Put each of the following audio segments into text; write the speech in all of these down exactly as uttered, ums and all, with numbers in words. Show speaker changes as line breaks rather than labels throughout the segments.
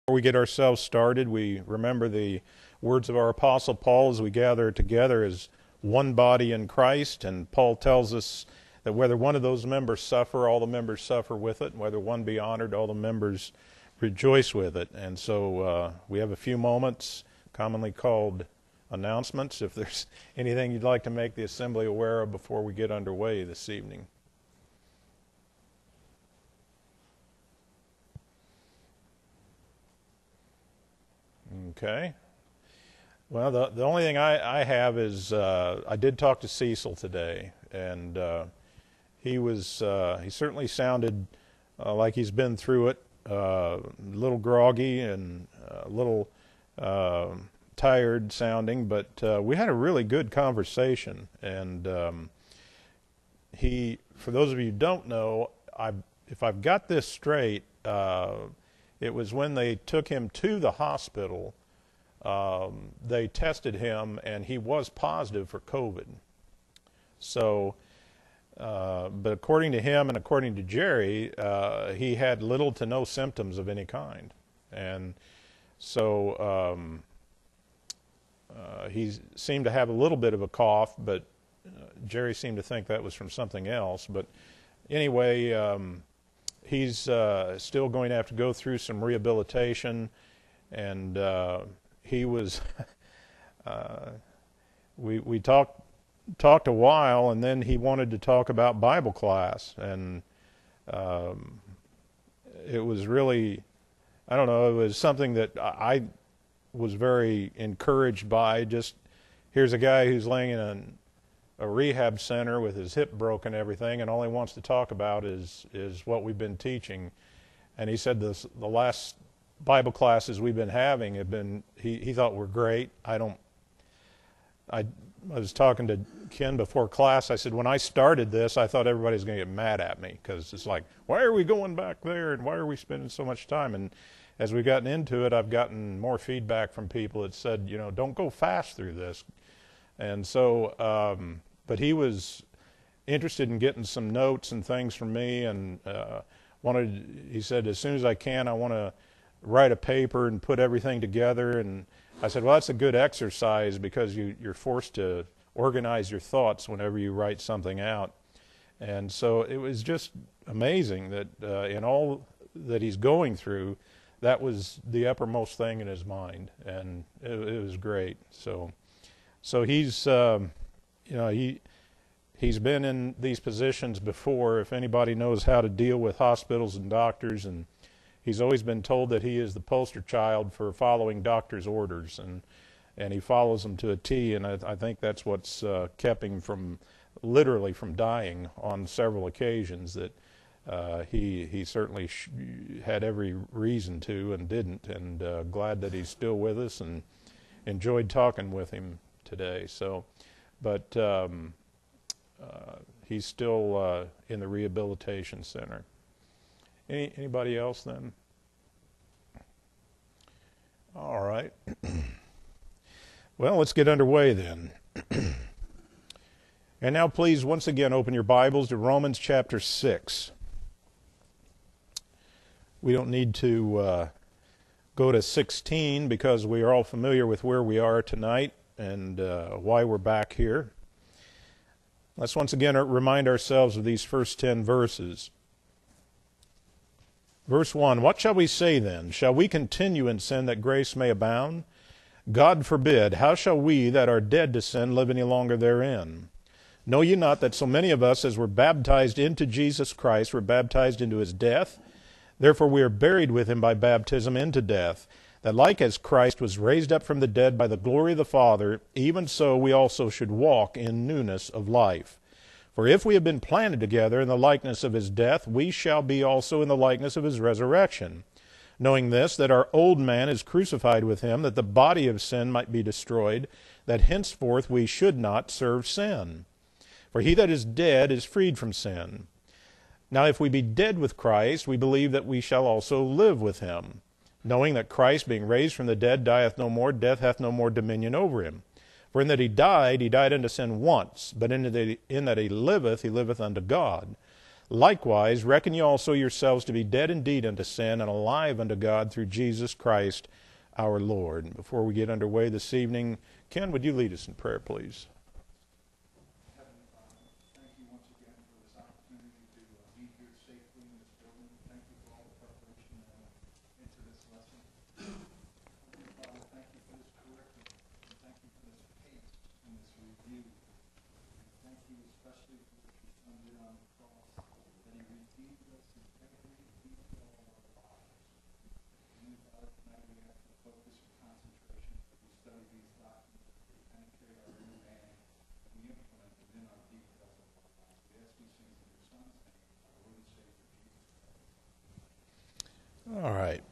Before we get ourselves started, we remember the words of our Apostle Paul as we gather together as one body in Christ. And Paul tells us that whether one of those members suffer, all the members suffer with it. And whether one be honored, all the members rejoice with it. And so uh, we have a few moments, commonly called announcements. If there's anything you'd like to make the assembly aware of before we get underway this evening. Okay. Well, the the only thing I, I have is uh, I did talk to Cecil today, and uh, he was uh, he certainly sounded uh, like he's been through it, uh, a little groggy and a little uh, tired sounding, but uh, we had a really good conversation. And um, he, for those of you who don't know, I if I've got this straight. Uh, It was when they took him to the hospital, um, they tested him, and he was positive for COVID. So, uh, but according to him and according to Jerry, uh, he had little to no symptoms of any kind. And so um, uh, he seemed to have a little bit of a cough, but uh, Jerry seemed to think that was from something else. But anyway, um, he's uh, still going to have to go through some rehabilitation, and uh, he was. uh, we we talked talked a while, and then he wanted to talk about Bible class, and um, it was really, I don't know, it was something that I was very encouraged by. Just here's a guy who's laying in an a rehab center with his hip broken and everything, and all he wants to talk about is is what we've been teaching. And he said this, the last Bible classes we've been having have been, he, he thought were great. I don't, I, I was talking to Ken before class. I said, when I started this, I thought everybody was going to get mad at me, because it's like, why are we going back there, and why are we spending so much time? And as we've gotten into it, I've gotten more feedback from people that said, you know, don't go fast through this. And so, um, but he was interested in getting some notes and things from me, and uh, wanted. He said, as soon as I can, I want to write a paper and put everything together. And I said, well, that's a good exercise, because you, you're forced to organize your thoughts whenever you write something out. And so it was just amazing that uh, in all that he's going through, that was the uppermost thing in his mind, and it, it was great. So, so he's. Um, You know, he, he's been in these positions before, if anybody knows how to deal with hospitals and doctors, and he's always been told that he is the poster child for following doctors' orders, and and he follows them to a T, and I, I think that's what's uh, kept him from, literally from dying on several occasions, that uh, he, he certainly sh had every reason to and didn't, and uh, glad that he's still with us, and enjoyed talking with him today. So. But um, uh, he's still uh, in the rehabilitation center. Any, anybody else then? All right. Well, let's get underway then. And now please, once again, open your Bibles to Romans chapter six. We don't need to uh, go to sixteen, because we are all familiar with where we are tonight and uh, why we're back here. Let's once again remind ourselves of these first ten verses. Verse one, what shall we say then? Shall we continue in sin that grace may abound? God forbid. How shall we that are dead to sin live any longer therein? Know ye not that so many of us as were baptized into Jesus Christ were baptized into his death? Therefore we are buried with him by baptism into death, that like as Christ was raised up from the dead by the glory of the Father, even so we also should walk in newness of life. For if we have been planted together in the likeness of his death, we shall be also in the likeness of his resurrection. Knowing this, that our old man is crucified with him, that the body of sin might be destroyed, that henceforth we should not serve sin. For he that is dead is freed from sin. Now if we be dead with Christ, we believe that we shall also live with him, knowing that Christ, being raised from the dead, dieth no more, death hath no more dominion over him. For in that he died, he died unto sin once, but in that he, in that he liveth, he liveth unto God. Likewise, reckon ye also yourselves to be dead indeed unto sin, and alive unto God through Jesus Christ our Lord. And before we get underway this evening, Ken, would you lead us in prayer, please?
Heavenly Father, thank you once again for this opportunity to uh, be here safely in this building. Thank you for all the preparation that went into this lesson. Heavenly Father, thank you for this curriculum, and thank you for this pace and this review. And thank you especially for what your Son did on the cross, that he redeemed us in every detail of our lives. Heavenly Father, tonight we ask for focus and concentration as we study these doctrines, that they penetrate our inner man, and we implement them in our details of our lives. We ask these things in your Son's name, our Lord and Savior, Jesus Christ.
All right.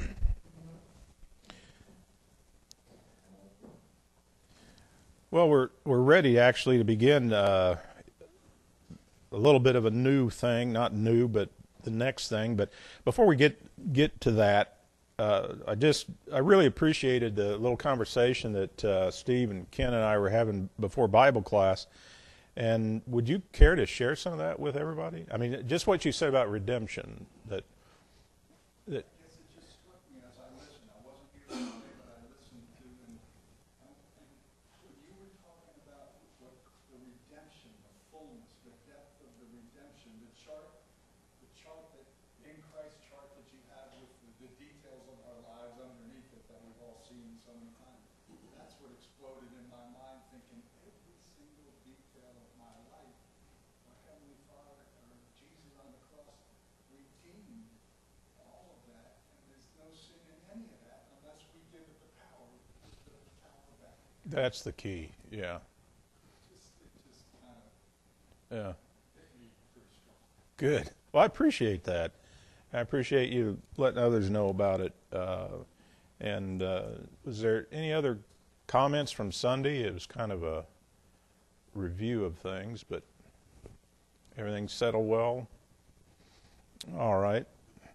Well, we're we're ready actually to begin uh, a little bit of a new thing, not new, but the next thing. But before we get get to that, uh, I just I really appreciated the little conversation that uh, Steve and Ken and I were having before Bible class. And would you care to share some of that with everybody? I mean, just what you said about redemption. That that.
I guess it just struck me as I listened. I wasn't here today, but I listened to, and, and when you were talking about what the redemption, the fullness, the depth of the redemption, the chart, the chart that in Christ chart that you have with the, the details of our lives underneath it that we've all seen so many times. That's what exploded in my mind, thinking every single detail of my life, our Heavenly Father or Jesus on the cross redeemed all of that, and there's no sin in any of that unless we give it the power, just the power back.
That's the key. Yeah.
Just, it just kind of
Yeah.
hit me pretty strong.
Good. Well, I appreciate that. I appreciate you letting others know about it. Uh, and uh, was there any other comments from Sunday? It was kind of a review of things, but everything settled well? All right.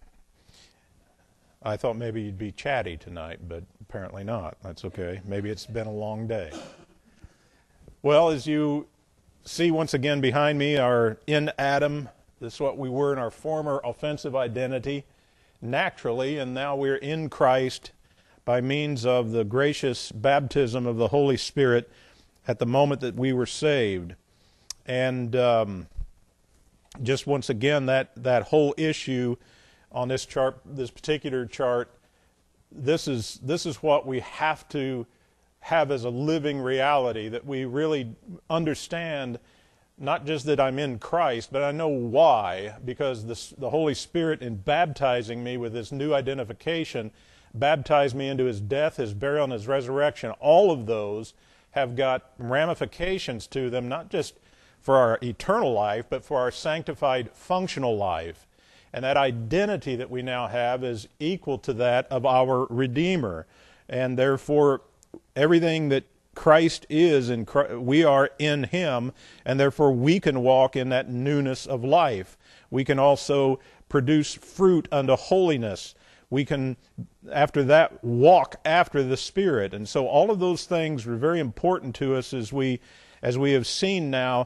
I thought maybe you'd be chatty tonight, but apparently not. That's okay. Maybe it's been a long day. Well, as you see once again behind me, are in Adam. This is what we were in our former offensive identity, naturally, and now we're in Christ by means of the gracious baptism of the Holy Spirit at the moment that we were saved. And um, just once again, that, that whole issue on this chart, this particular chart, this is this is what we have to have as a living reality, that we really understand, not just that I'm in Christ, but I know why, because this, the Holy Spirit, in baptizing me with this new identification, baptized me into his death, his burial, and his resurrection. All of those have got ramifications to them, not just for our eternal life, but for our sanctified functional life. And that identity that we now have is equal to that of our Redeemer. And therefore, everything that Christ is, in Christ, we are in him, and therefore we can walk in that newness of life. We can also produce fruit unto holiness. We can, after that, walk after the Spirit. And so all of those things are very important to us as we, as we have seen now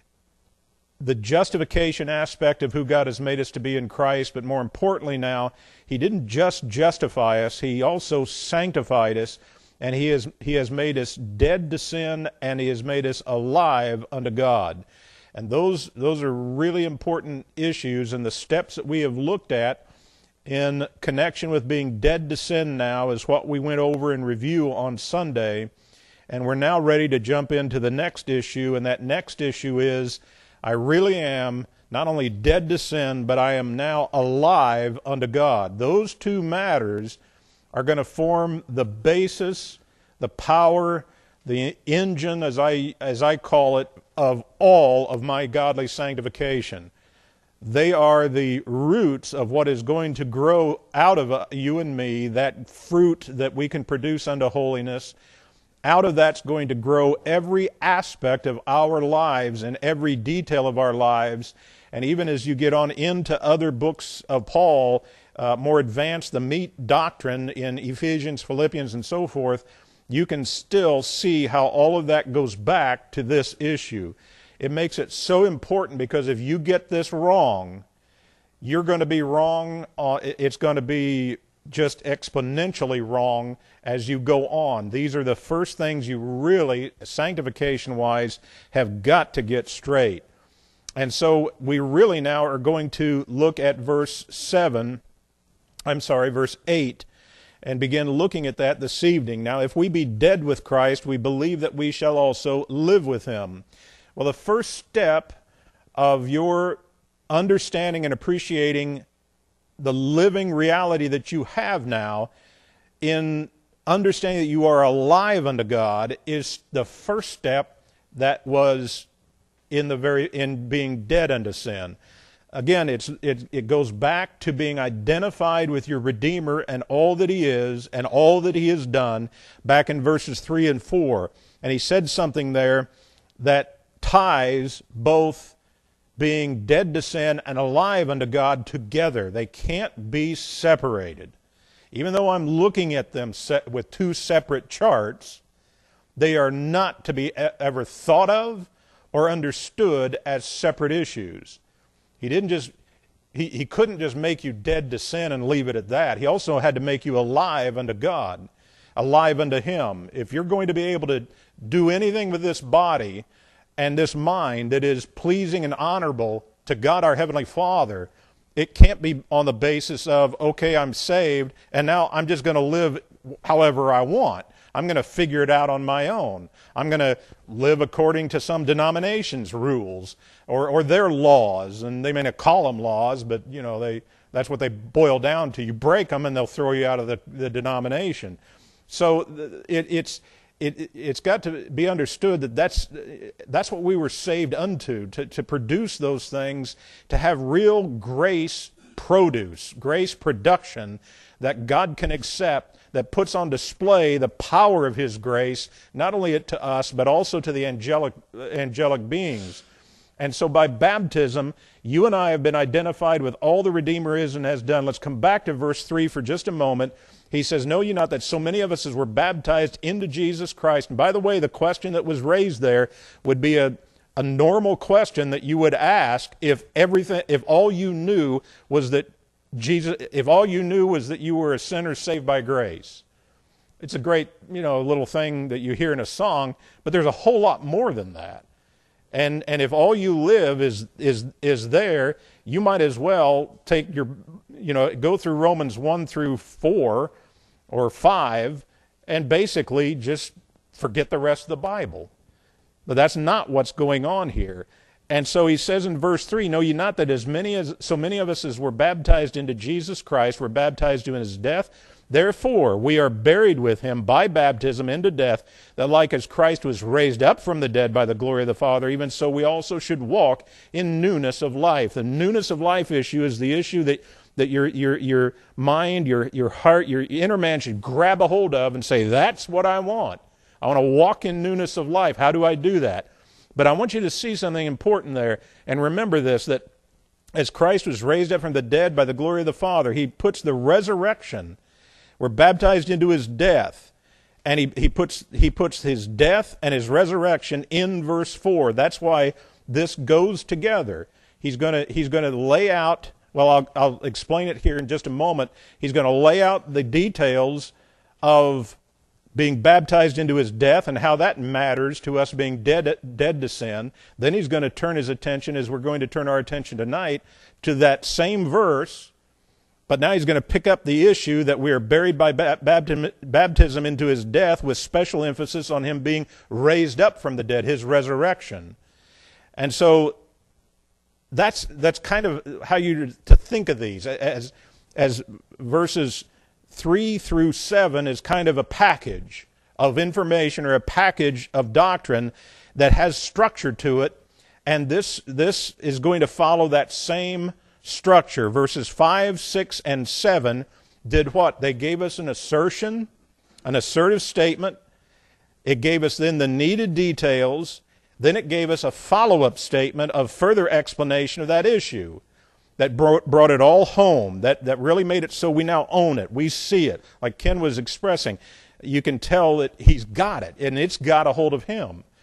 the justification aspect of who God has made us to be in Christ, but more importantly now, he didn't just justify us, he also sanctified us, and he has, he has made us dead to sin, and he has made us alive unto God. And those, those are really important issues, and the steps that we have looked at in connection with being dead to sin now is what we went over in review on Sunday. And we're now ready to jump into the next issue, and that next issue is, I really am not only dead to sin, but I am now alive unto God. Those two matters are going to form the basis, the power, the engine, as I, as I call it, of all of my godly sanctification. They are the roots of what is going to grow out of you and me, that fruit that we can produce unto holiness. Out of that's going to grow every aspect of our lives and every detail of our lives. And even as you get on into other books of Paul, uh, more advanced, the meat doctrine in Ephesians, Philippians, and so forth, you can still see how all of that goes back to this issue. it makes it so important, because if you get this wrong, you're going to be wrong. Uh, it's going to be just exponentially wrong as you go on. These are the first things you really, sanctification-wise, have got to get straight. And so we really now are going to look at verse seven, I'm sorry, verse eight, and begin looking at that this evening. Now, if we be dead with Christ, we believe that we shall also live with him. Well, the first step of your understanding and appreciating the living reality that you have now in understanding that you are alive unto God is the first step that was in the very in being dead unto sin. Again, it's it, it goes back to being identified with your Redeemer and all that he is and all that he has done, back in verses three and four. And he said something there that ties both being dead to sin and alive unto God together. They can't be separated. Even though I'm looking at them set with two separate charts, they are not to be ever thought of or understood as separate issues. He didn't just, he, he couldn't just make you dead to sin and leave it at that. He also had to make you alive unto God, alive unto him. If you're going to be able to do anything with this body and this mind that is pleasing and honorable to God our Heavenly Father, it can't be on the basis of, okay, I'm saved, and now I'm just going to live however I want. I'm going to figure it out on my own. I'm going to live according to some denomination's rules or, or their laws, and they may not call them laws, but you know they that's what they boil down to. You break them, and they'll throw you out of the, the denomination. So it, it's it, it's got to be understood that that's that's what we were saved unto, to, to produce those things, to have real grace produce, grace production that God can accept, that puts on display the power of his grace, not only to us, but also to the angelic, angelic beings. And so by baptism, you and I have been identified with all the Redeemer is and has done. Let's come back to verse three for just a moment. He says, know ye not that so many of us as were baptized into Jesus Christ? And by the way, the question that was raised there would be a, a normal question that you would ask if everything, if all you knew was that Jesus, if all you knew was that you were a sinner saved by grace. It's a great, you know, little thing that you hear in a song, but there's a whole lot more than that. And and if all you live is is is there, you might as well take your, you know, go through Romans one through four or five and basically just forget the rest of the Bible. But that's not what's going on here. And so he says in verse three, know ye not that as many as so many of us as were baptized into Jesus Christ were baptized in his death? Therefore we are buried with him by baptism into death, that like as Christ was raised up from the dead by the glory of the Father, even so we also should walk in newness of life. The newness of life issue is the issue that, that your, your, your mind, your, your heart, your inner man should grab a hold of and say, that's what I want. I want to walk in newness of life. How do I do that? But I want you to see something important there, and remember this, that as Christ was raised up from the dead by the glory of the Father, he puts the resurrection, we're baptized into his death, and he, he, puts, he puts his death and his resurrection in verse four. That's why this goes together. He's going to he's going to lay out, well, I'll, I'll explain it here in just a moment. He's going to lay out the details of being baptized into his death and how that matters to us being dead, dead to sin. Then he's going to turn his attention, as we're going to turn our attention tonight, to that same verse, but now he's going to pick up the issue that we are buried by baptism, baptism into his death, with special emphasis on him being raised up from the dead, his resurrection. And so that's that's kind of how you to think of these, as as verses three through seven is kind of a package of information or a package of doctrine that has structure to it, and this this is going to follow that same structure. Verses five, six, and seven did what? They gave us an assertion, an assertive statement. It gave us then the needed details. Then it gave us a follow-up statement of further explanation of that issue that brought, brought it all home, that, that really made it so we now own it. We see it. Like Ken was expressing, you can tell that he's got it, and it's got a hold of him.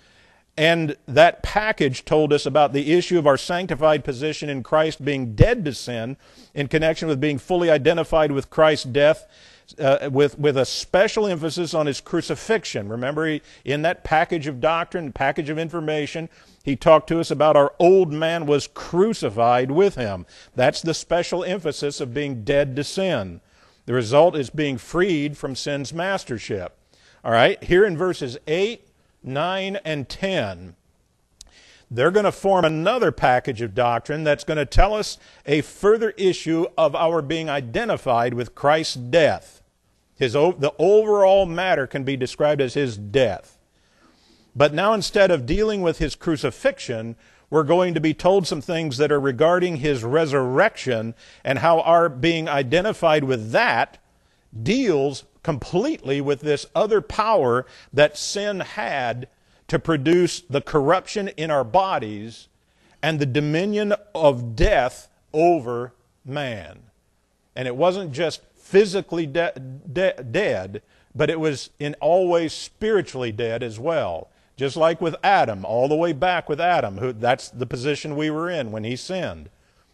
And that package told us about the issue of our sanctified position in Christ being dead to sin in connection with being fully identified with Christ's death, uh, with, with a special emphasis on his crucifixion. Remember, he, in that package of doctrine, package of information, he talked to us about our old man was crucified with him. That's the special emphasis of being dead to sin. The result is being freed from sin's mastership. All right, here in verses eight, nine, and ten, they're going to form another package of doctrine that's going to tell us a further issue of our being identified with Christ's death. His, the overall matter can be described as his death. But now instead of dealing with his crucifixion, we're going to be told some things that are regarding his resurrection and how our being identified with that deals completely with this other power that sin had to produce the corruption in our bodies and the dominion of death over man. And it wasn't just physically de- de- dead, but it was in always spiritually dead as well. Just like with Adam, all the way back with Adam, who, that's the position we were in when he sinned.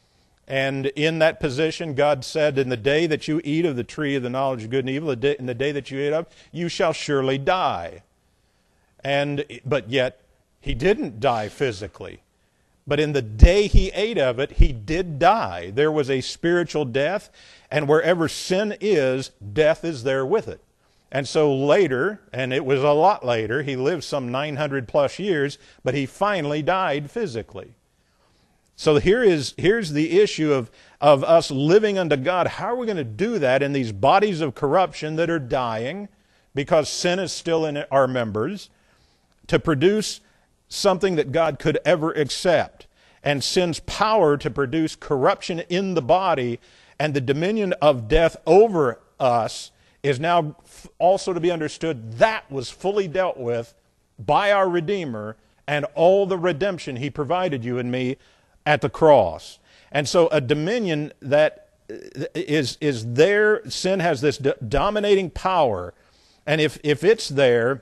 And in that position, God said, in the day that you eat of the tree of the knowledge of good and evil, in the day that you eat of, you shall surely die. And but yet, he didn't die physically. But in the day he ate of it, he did die. There was a spiritual death, and wherever sin is, death is there with it. And so later, and it was a lot later, he lived some nine hundred plus years, but he finally died physically. So here is here's the issue of, of us living unto God. How are we going to do that in these bodies of corruption that are dying because sin is still in our members, to produce something that God could ever accept, and sin's power to produce corruption in the body and the dominion of death over us is now also to be understood that was fully dealt with by our Redeemer and all the redemption he provided you and me at the cross. And so a dominion that is is there, sin has this do- dominating power, and if if it's there,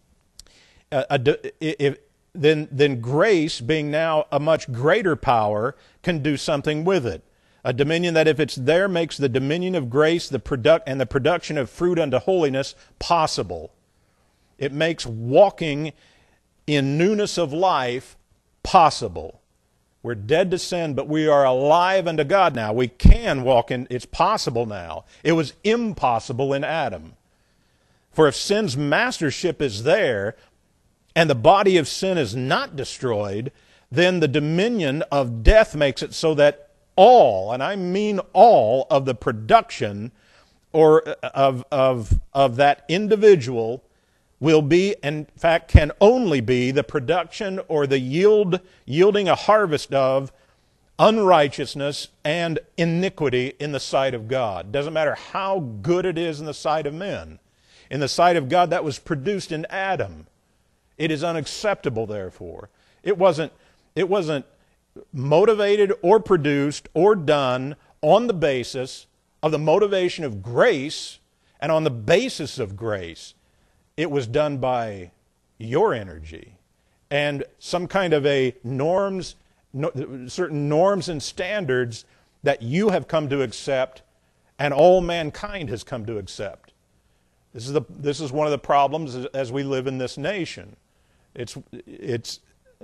uh, a, if, then then grace, being now a much greater power, can do something with it. A dominion that, if it's there, makes the dominion of grace the product and the production of fruit unto holiness possible. It makes walking in newness of life possible. We're dead to sin, but we are alive unto God now. We can walk in, it's possible now. It was impossible in Adam. For if sin's mastership is there, and the body of sin is not destroyed, then the dominion of death makes it so that all, and I mean all, of the production or of, of, of that individual will be, in fact, can only be the production or the yield, yielding a harvest of unrighteousness and iniquity in the sight of God. Doesn't matter how good it is in the sight of men. In the sight of God, that was produced in Adam. It is unacceptable, therefore. It wasn't, it wasn't motivated or produced or done on the basis of the motivation of grace and on the basis of grace. It was done by your energy and some kind of a norms, no, certain norms and standards that you have come to accept and all mankind has come to accept. This is the this is one of the problems as, as we live in this nation. It's it's.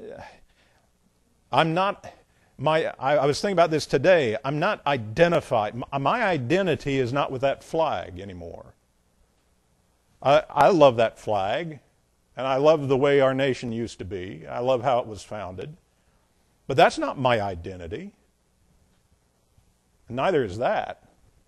I'm not. My I, I was thinking about this today. I'm not identified. My, my identity is not with that flag anymore. I, I love that flag, and I love the way our nation used to be. I love how it was founded. But that's not my identity. Neither is that.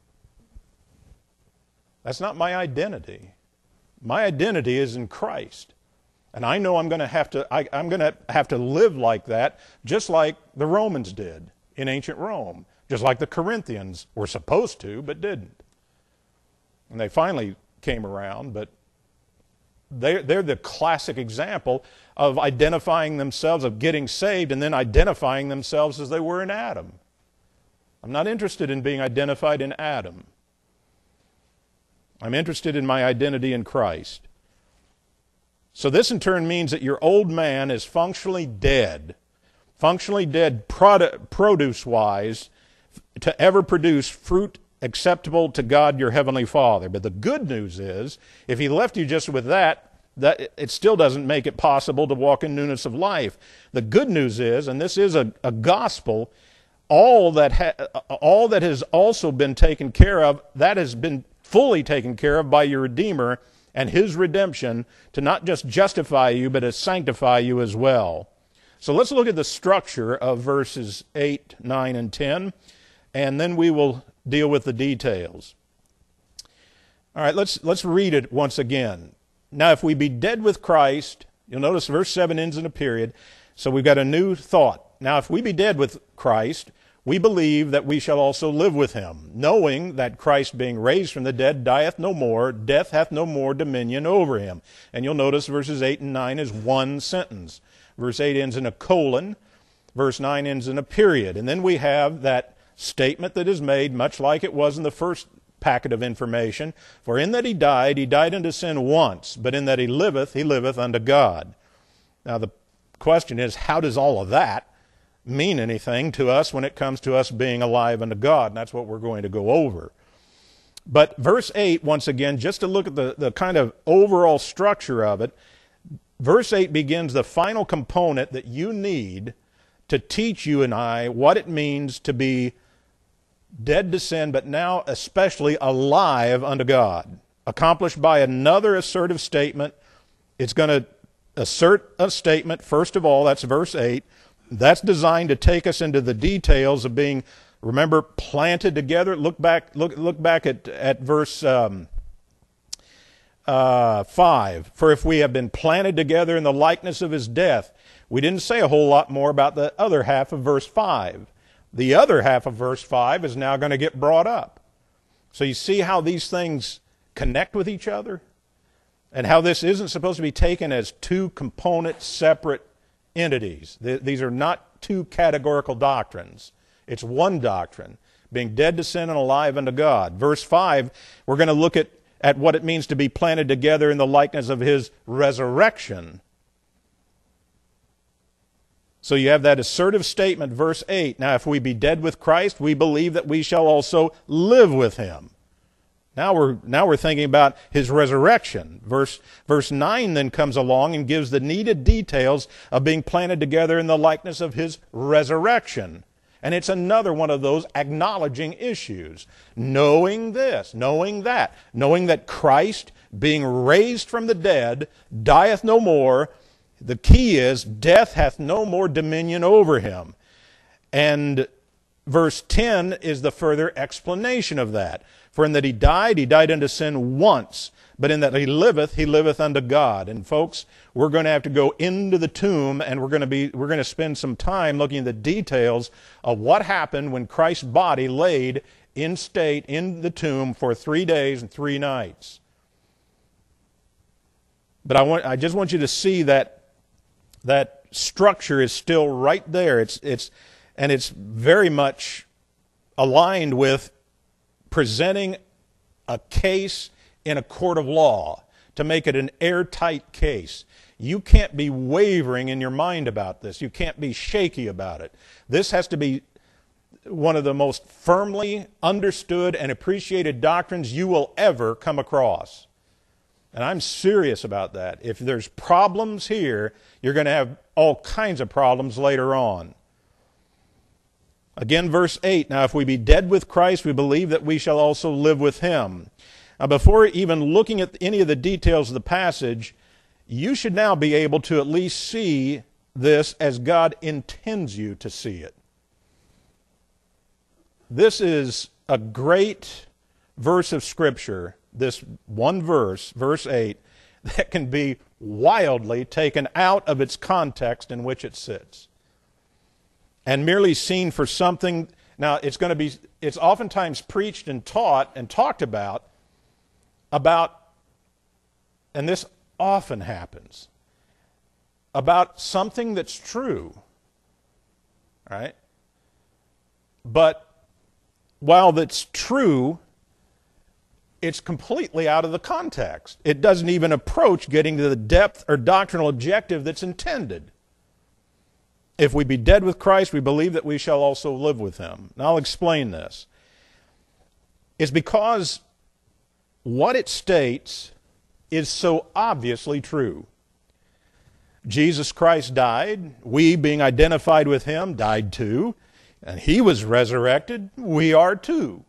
That's not my identity. My identity is in Christ. And I know I'm going to have to I, I'm going to have to live like that, just like the Romans did in ancient Rome, just like the Corinthians were supposed to but didn't. And they finally came around, but they're, they're the classic example of identifying themselves, of getting saved, and then identifying themselves as they were in Adam. I'm not interested in being identified in Adam. I'm interested in my identity in Christ. So this in turn means that your old man is functionally dead, functionally dead produ- produce-wise, to ever produce fruit acceptable to God your Heavenly Father. But the good news is, if He left you just with that, that it still doesn't make it possible to walk in newness of life. The good news is, and this is a, a gospel, all that ha- all that has also been taken care of, that has been fully taken care of by your Redeemer and His redemption to not just justify you, but to sanctify you as well. So let's look at the structure of verses eight, nine, and ten, and then we will deal with the details. All right, let's let's read it once again. Now, if we be dead with Christ, you'll notice verse seven ends in a period, so we've got a new thought. Now, if we be dead with Christ, we believe that we shall also live with Him, knowing that Christ being raised from the dead dieth no more, death hath no more dominion over Him. And you'll notice verses eight and nine is one sentence. Verse eight ends in a colon, verse nine ends in a period. And then we have that statement that is made, much like it was in the first packet of information. For in that He died, He died unto sin once, but in that He liveth, He liveth unto God. Now the question is, how does all of that mean anything to us when it comes to us being alive unto God? And that's what we're going to go over. But verse eight, once again, just to look at the, the kind of overall structure of it, verse eight begins the final component that you need to teach you and I what it means to be dead to sin, but now especially alive unto God, accomplished by another assertive statement. It's going to assert a statement, first of all, that's verse eight. That's designed to take us into the details of being, remember, planted together. Look back, look, look back at, at verse um, uh, five. For if we have been planted together in the likeness of His death, we didn't say a whole lot more about the other half of verse five. The other half of verse five is now going to get brought up. So you see how these things connect with each other? And how this isn't supposed to be taken as two component separate entities. These are not two categorical doctrines. It's one doctrine, being dead to sin and alive unto God. Verse five, we're going to look at, at what it means to be planted together in the likeness of His resurrection. So you have that assertive statement, verse eight. Now, if we be dead with Christ, we believe that we shall also live with Him. Now we're, now we're thinking about His resurrection. Verse, verse nine then comes along and gives the needed details of being planted together in the likeness of His resurrection. And it's another one of those acknowledging issues. Knowing this, knowing that, knowing that Christ, being raised from the dead, dieth no more. The key is, death hath no more dominion over Him. And verse ten is the further explanation of that. For in that He died, He died unto sin once, but in that He liveth, He liveth unto God. And folks, we're going to have to go into the tomb, and we're going to be we're going to spend some time looking at the details of what happened when Christ's body laid in state in the tomb for three days and three nights. But I want I just want you to see that that structure is still right there. It's it's and it's very much aligned with presenting a case in a court of law to make it an airtight case. You can't be wavering in your mind about this. You can't be shaky about it. This has to be one of the most firmly understood and appreciated doctrines you will ever come across. And I'm serious about that. If there's problems here, you're going to have all kinds of problems later on. Again, verse eight, now if we be dead with Christ, we believe that we shall also live with Him. Now, before even looking at any of the details of the passage, you should now be able to at least see this as God intends you to see it. This is a great verse of Scripture, this one verse, verse eight, that can be wildly taken out of its context in which it sits and merely seen for something. Now, it's going to be, it's oftentimes preached and taught and talked about, about, and this often happens, about something that's true, right? But while that's true, it's completely out of the context. It doesn't even approach getting to the depth or doctrinal objective that's intended. If we be dead with Christ, we believe that we shall also live with him. Now I'll explain this. It's because what it states is so obviously true. Jesus Christ died. We, being identified with him, died too. And he was resurrected. We are too.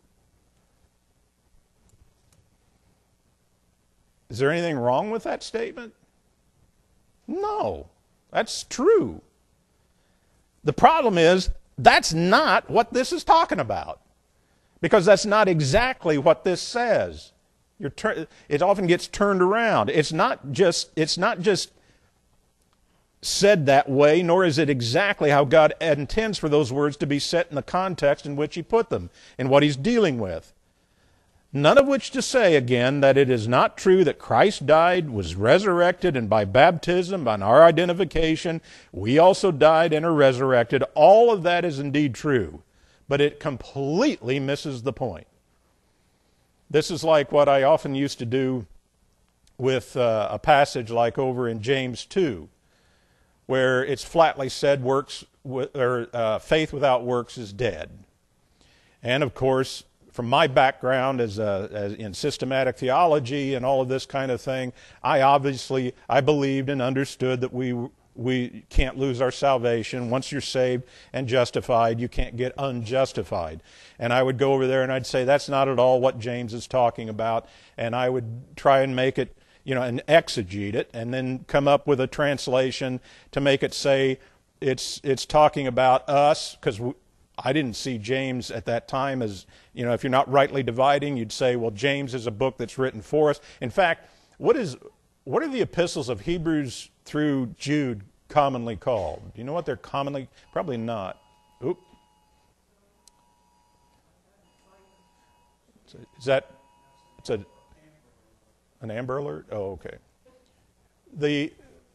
Is there anything wrong with that statement? No, that's true. The problem is, that's not what this is talking about. Because that's not exactly what this says. You're tur- it often gets turned around. It's not just, it's not just said that way, nor is it exactly how God intends for those words to be set in the context in which he put them, and what he's dealing with. None of which to say, again, that it is not true that Christ died, was resurrected, and by baptism, by our identification, we also died and are resurrected. All of that is indeed true, but it completely misses the point. This is like what I often used to do with uh, a passage like over in James two, where it's flatly said works or uh, faith without works is dead. And of course, from my background as, a, as in systematic theology and all of this kind of thing, I obviously I believed and understood that we we can't lose our salvation. Once you're saved and justified, you can't get unjustified. And I would go over there and I'd say that's not at all what James is talking about, and I would try and make it, you know, and exegete it, and then come up with a translation to make it say it's it's talking about us, because I didn't see James at that time as, you know, if you're not rightly dividing, you'd say, well, James is a book that's written for us. In fact, what is what are the epistles of Hebrews through Jude commonly called? Do you know what they're commonly? Probably not. Oop. Is that it's a an Amber Alert? Oh, okay. The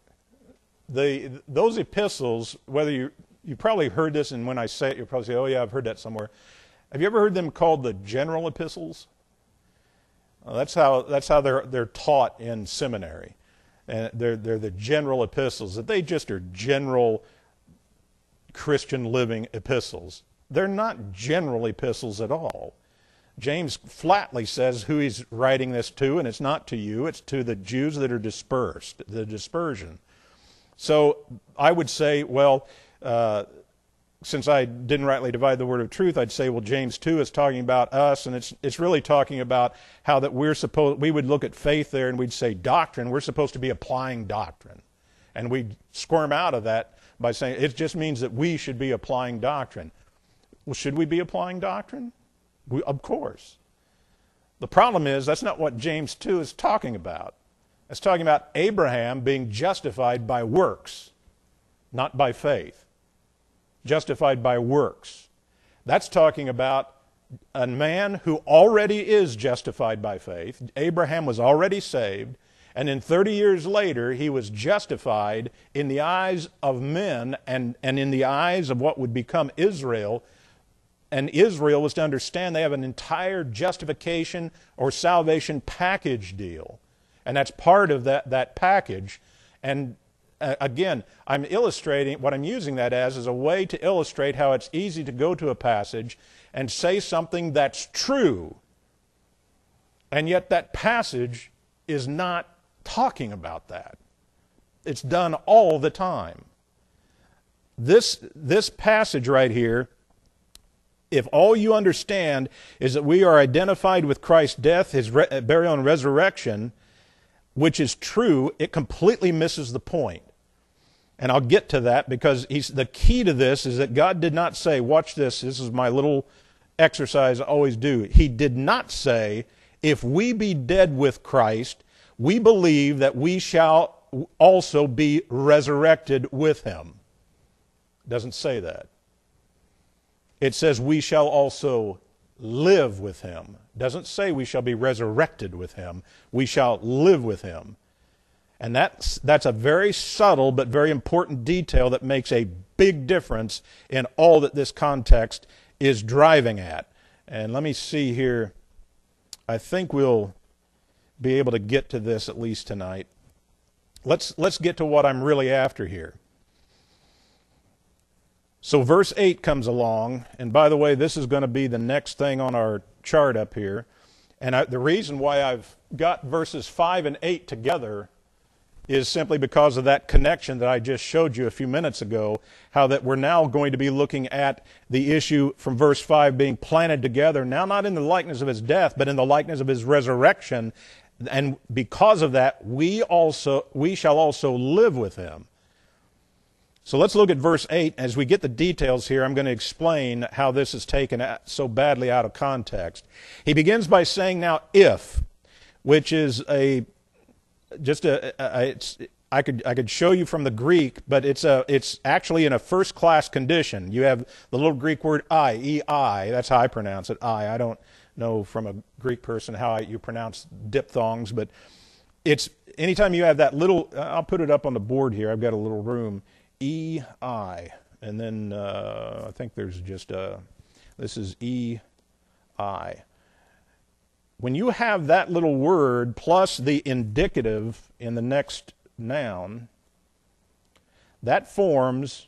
the those epistles, whether you you probably heard this, and when I say it, you'll probably say, "Oh yeah, I've heard that somewhere." Have you ever heard them called the general epistles? Well, that's how that's how they're they're taught in seminary, and they're they're the general epistles. That they just are general Christian living epistles. They're not general epistles at all. James flatly says who he's writing this to, and it's not to you, it's to the Jews that are dispersed, the dispersion. So I would say, well, uh, since I didn't rightly divide the word of truth, I'd say, well, James two is talking about us, and it's it's really talking about how that we're supposed, we would look at faith there and we'd say doctrine, we're supposed to be applying doctrine. And we'd squirm out of that by saying it just means that we should be applying doctrine. Well, should we be applying doctrine? We, of course. The problem is that's not what James two is talking about. It's talking about Abraham being justified by works, not by faith. Justified by works. That's talking about a man who already is justified by faith. Abraham was already saved, and then thirty years later he was justified in the eyes of men and, and in the eyes of what would become Israel. And Israel was to understand they have an entire justification or salvation package deal. And that's part of that, that package. And uh, again, I'm illustrating, what I'm using that as is a way to illustrate how it's easy to go to a passage and say something that's true. And yet that passage is not talking about that. It's done all the time. This, this passage right here, if all you understand is that we are identified with Christ's death, his re- burial, and resurrection, which is true, it completely misses the point. And I'll get to that because he's, the key to this is that God did not say, watch this, this is my little exercise I always do. He did not say, if we be dead with Christ, we believe that we shall also be resurrected with him. It doesn't say that. It says we shall also live with him. It doesn't say we shall be resurrected with him. We shall live with him. And that's, that's a very subtle but very important detail that makes a big difference in all that this context is driving at. And let me see here I think we'll be able to get to this at least tonight. Let's, let's get to what I'm really after here. So verse eight comes along, and by the way, this is going to be the next thing on our chart up here. And I, the reason why I've got verses five and eight together is simply because of that connection that I just showed you a few minutes ago, how that we're now going to be looking at the issue from verse five being planted together, now not in the likeness of his death, but in the likeness of his resurrection. And because of that, we also we shall also live with him. So let's look at verse eight. As we get the details here, I'm going to explain how this is taken so badly out of context. He begins by saying, now, if, which is a, just a, a it's, I could I could show you from the Greek, but it's a it's actually in a first-class condition. You have the little Greek word I, E I, that's how I pronounce it, I. I don't know from a Greek person how I, you pronounce diphthongs, but it's, anytime you have that little, I'll put it up on the board here, I've got a little room, E I, and then uh, I think there's just a, this is E I. When you have that little word plus the indicative in the next noun, that forms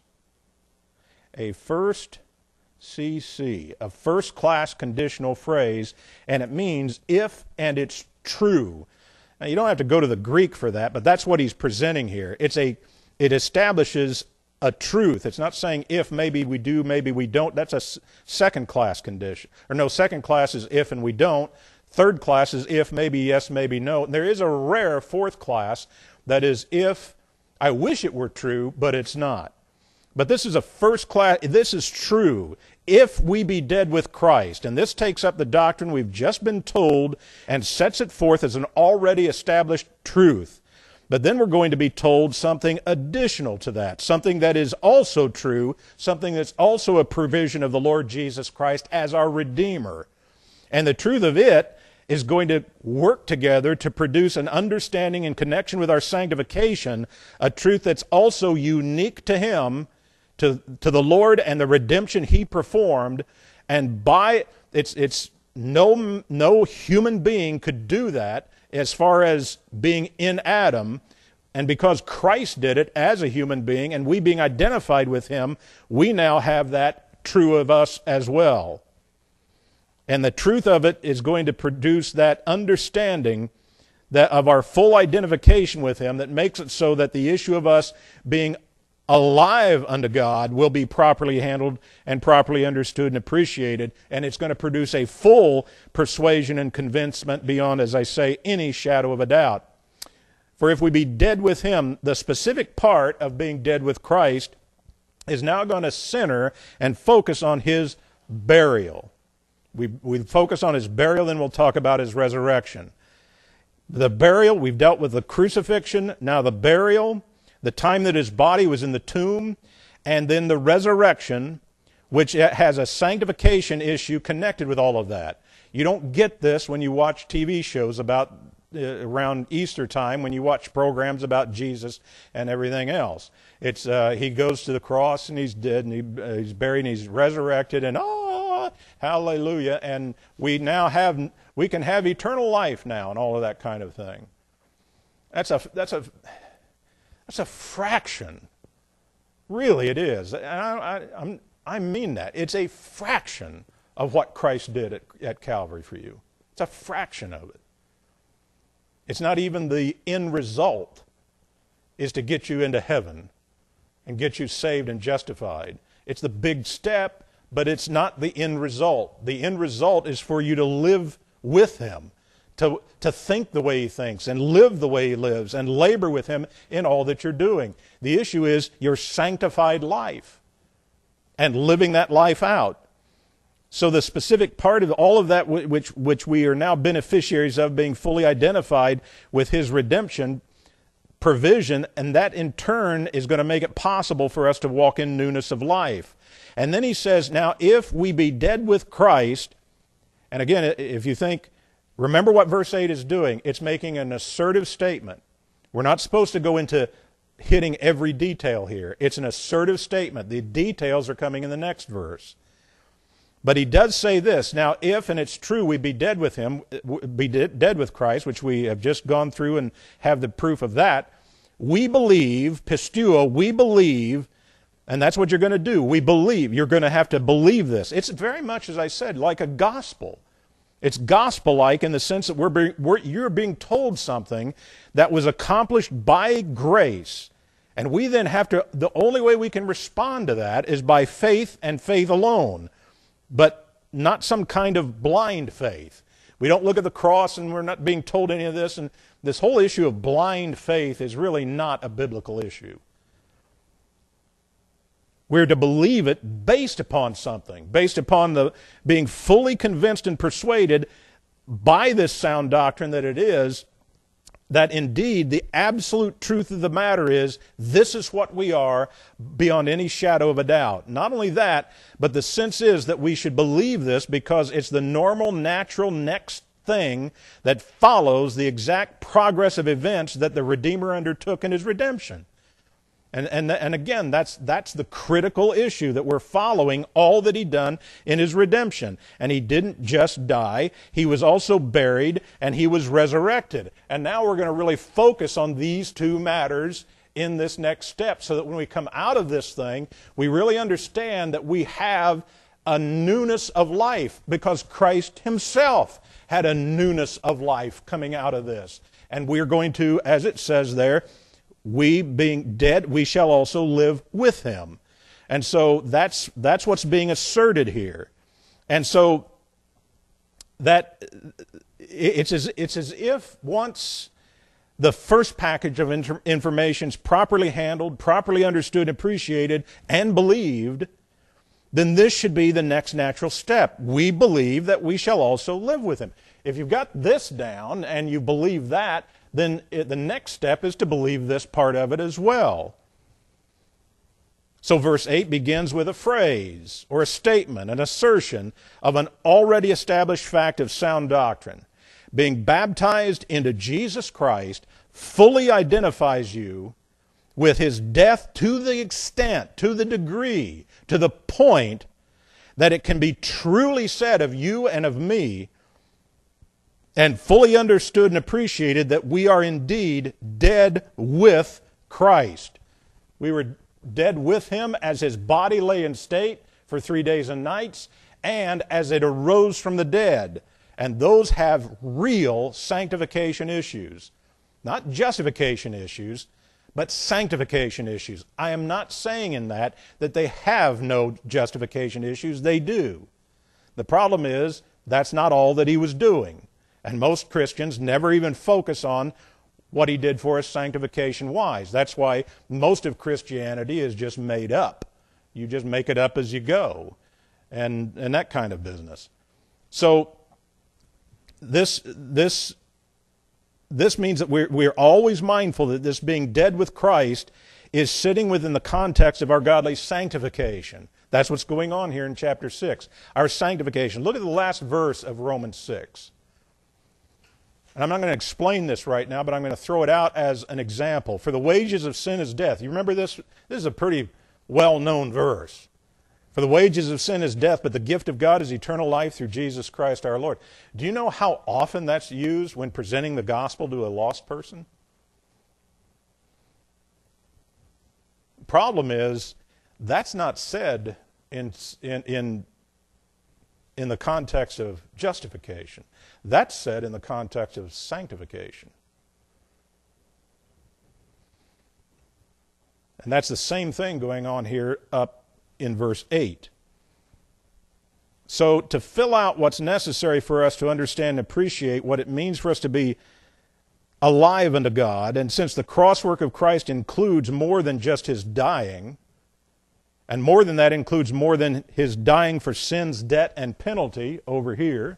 a first C C, a first-class conditional phrase, and it means if and it's true. Now, you don't have to go to the Greek for that, but that's what he's presenting here. It's a It establishes a truth. It's not saying if, maybe we do, maybe we don't. That's a second class condition. Or no, second class is if and we don't. Third class is if, maybe yes, maybe no. And there is a rare fourth class that is if I wish it were true, but it's not. But this is a first class, this is true. If we be dead with Christ, and this takes up the doctrine we've just been told and sets it forth as an already established truth. But then we're going to be told something additional to that, something that is also true, something that's also a provision of the Lord Jesus Christ as our Redeemer. And the truth of it is going to work together to produce an understanding in connection with our sanctification, a truth that's also unique to Him, to, to the Lord and the redemption He performed. And by it's it's no no human being could do that as far as being in Adam, and because Christ did it as a human being, and we being identified with Him, we now have that true of us as well. And the truth of it is going to produce that understanding that of our full identification with Him that makes it so that the issue of us being alive unto God will be properly handled and properly understood and appreciated, and it's going to produce a full persuasion and convincement beyond, as I say, any shadow of a doubt. For if we be dead with Him, the specific part of being dead with Christ is now going to center and focus on His burial. We, we focus on His burial, then we'll talk about His resurrection. The burial, we've dealt with the crucifixion, now the burial, the time that His body was in the tomb, and then the resurrection, which has a sanctification issue connected with all of that. You don't get this when you watch T V shows about uh, around Easter time, when you watch programs about Jesus and everything else. It's uh, He goes to the cross and He's dead and he, uh, He's buried and He's resurrected and oh, hallelujah, and we now have we can have eternal life now and all of that kind of thing. That's a that's a That's a fraction. Really, it is. I, I, I'm, I mean that. It's a fraction of what Christ did at, at Calvary for you. It's a fraction of it. It's not even the end result is to get you into heaven and get you saved and justified. It's the big step, but it's not the end result. The end result is for you to live with Him, To, to think the way He thinks and live the way He lives and labor with Him in all that you're doing. The issue is your sanctified life and living that life out. So the specific part of all of that which, which we are now beneficiaries of, being fully identified with His redemption provision, and that in turn is going to make it possible for us to walk in newness of life. And then he says, now if we be dead with Christ, and again, if you think, remember what verse eight is doing. It's making an assertive statement. We're not supposed to go into hitting every detail here. It's an assertive statement. The details are coming in the next verse. But he does say this, now if, and it's true, we be dead with him, be dead with Christ, which we have just gone through and have the proof of that, we believe, pisteuo, we believe, and that's what you're going to do. We believe. You're going to have to believe this. It's very much, as I said, like a gospel. It's gospel-like in the sense that we're, being, we're you're being told something that was accomplished by grace. And we then have to, the only way we can respond to that is by faith and faith alone. But not some kind of blind faith. We don't look at the cross and we're not being told any of this. And this whole issue of blind faith is really not a biblical issue. We're to believe it based upon something, based upon the being fully convinced and persuaded by this sound doctrine that it is, that indeed the absolute truth of the matter is this is what we are beyond any shadow of a doubt. Not only that, but the sense is that we should believe this because it's the normal, natural next thing that follows the exact progress of events that the Redeemer undertook in his redemption. And, and, and again, that's, that's the critical issue, that we're following all that he done in his redemption. And he didn't just die, he was also buried, and he was resurrected. And now we're going to really focus on these two matters in this next step, so that when we come out of this thing, we really understand that we have a newness of life, because Christ himself had a newness of life coming out of this. And we're going to, as it says there, we being dead, we shall also live with him. And so that's that's what's being asserted here. And so that it's as it's as if once the first package of information is properly handled, properly understood, appreciated, and believed, then this should be the next natural step. We believe that we shall also live with him. If you've got this down and you believe that, then it, the next step is to believe this part of it as well. So verse eight begins with a phrase or a statement, an assertion of an already established fact of sound doctrine. Being baptized into Jesus Christ fully identifies you with his death to the extent, to the degree, to the point that it can be truly said of you and of me, and fully understood and appreciated, that we are indeed dead with Christ. We were dead with him as his body lay in state for three days and nights, and as it arose from the dead. And those have real sanctification issues. Not justification issues, but sanctification issues. I am not saying in that that they have no justification issues. They do. The problem is, that's not all that he was doing. And most Christians never even focus on what he did for us sanctification-wise. That's why most of Christianity is just made up. You just make it up as you go, and, and that kind of business. So this, this, this means that we're, we're always mindful that this being dead with Christ is sitting within the context of our godly sanctification. That's what's going on here in chapter six. Our sanctification. Look at the last verse of Romans six. And I'm not going to explain this right now, but I'm going to throw it out as an example. For the wages of sin is death. You remember this? This is a pretty well-known verse. For the wages of sin is death, but the gift of God is eternal life through Jesus Christ our Lord. Do you know how often that's used when presenting the gospel to a lost person? The problem is, that's not said in, in, in, in the context of justification. That's said in the context of sanctification. And that's the same thing going on here up in verse eight. So to fill out what's necessary for us to understand and appreciate what it means for us to be alive unto God, and since the cross work of Christ includes more than just his dying, and more than that includes more than his dying for sin's debt and penalty over here,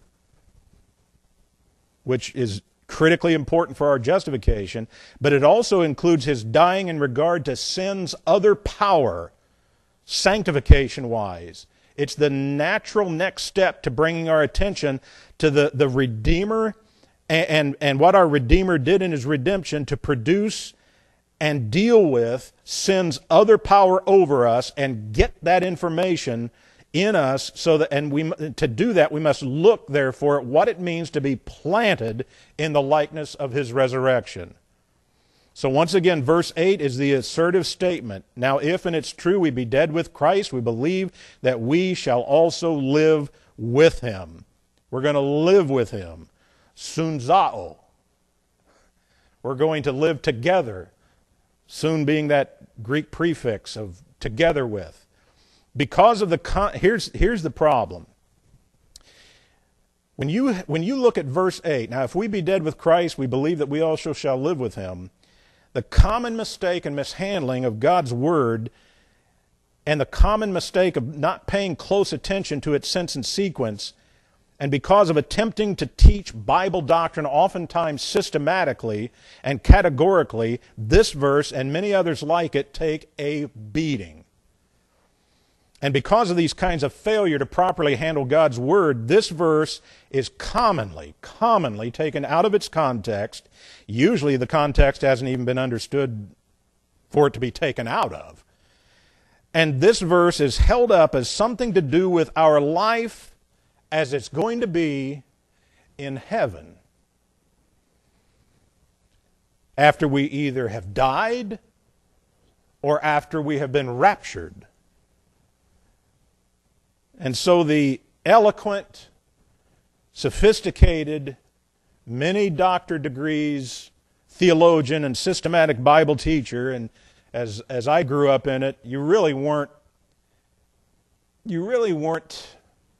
which is critically important for our justification, but it also includes his dying in regard to sin's other power, sanctification-wise. It's the natural next step to bringing our attention to the, the Redeemer and, and, and what our Redeemer did in his redemption to produce and deal with sin's other power over us and get that information in us, so that, and we, to do that, we must look, therefore, at what it means to be planted in the likeness of his resurrection. So once again, verse eight is the assertive statement. Now, if, and it's true, we be dead with Christ, we believe that we shall also live with him. We're going to live with him. Sunzao. We're going to live together. Soon being that Greek prefix of together with. Because of the, con- here's, here's the problem. When you, when you look at verse eight, now if we be dead with Christ, we believe that we also shall live with him. The common mistake and mishandling of God's word and the common mistake of not paying close attention to its sense and sequence, and because of attempting to teach Bible doctrine oftentimes systematically and categorically, this verse and many others like it take a beating. And because of these kinds of failure to properly handle God's word, this verse is commonly, commonly taken out of its context. Usually the context hasn't even been understood for it to be taken out of. And this verse is held up as something to do with our life as it's going to be in heaven. After we either have died or after we have been raptured. And so the eloquent, sophisticated, many doctor degrees theologian and systematic Bible teacher, and as as I grew up in it, you really weren't you really weren't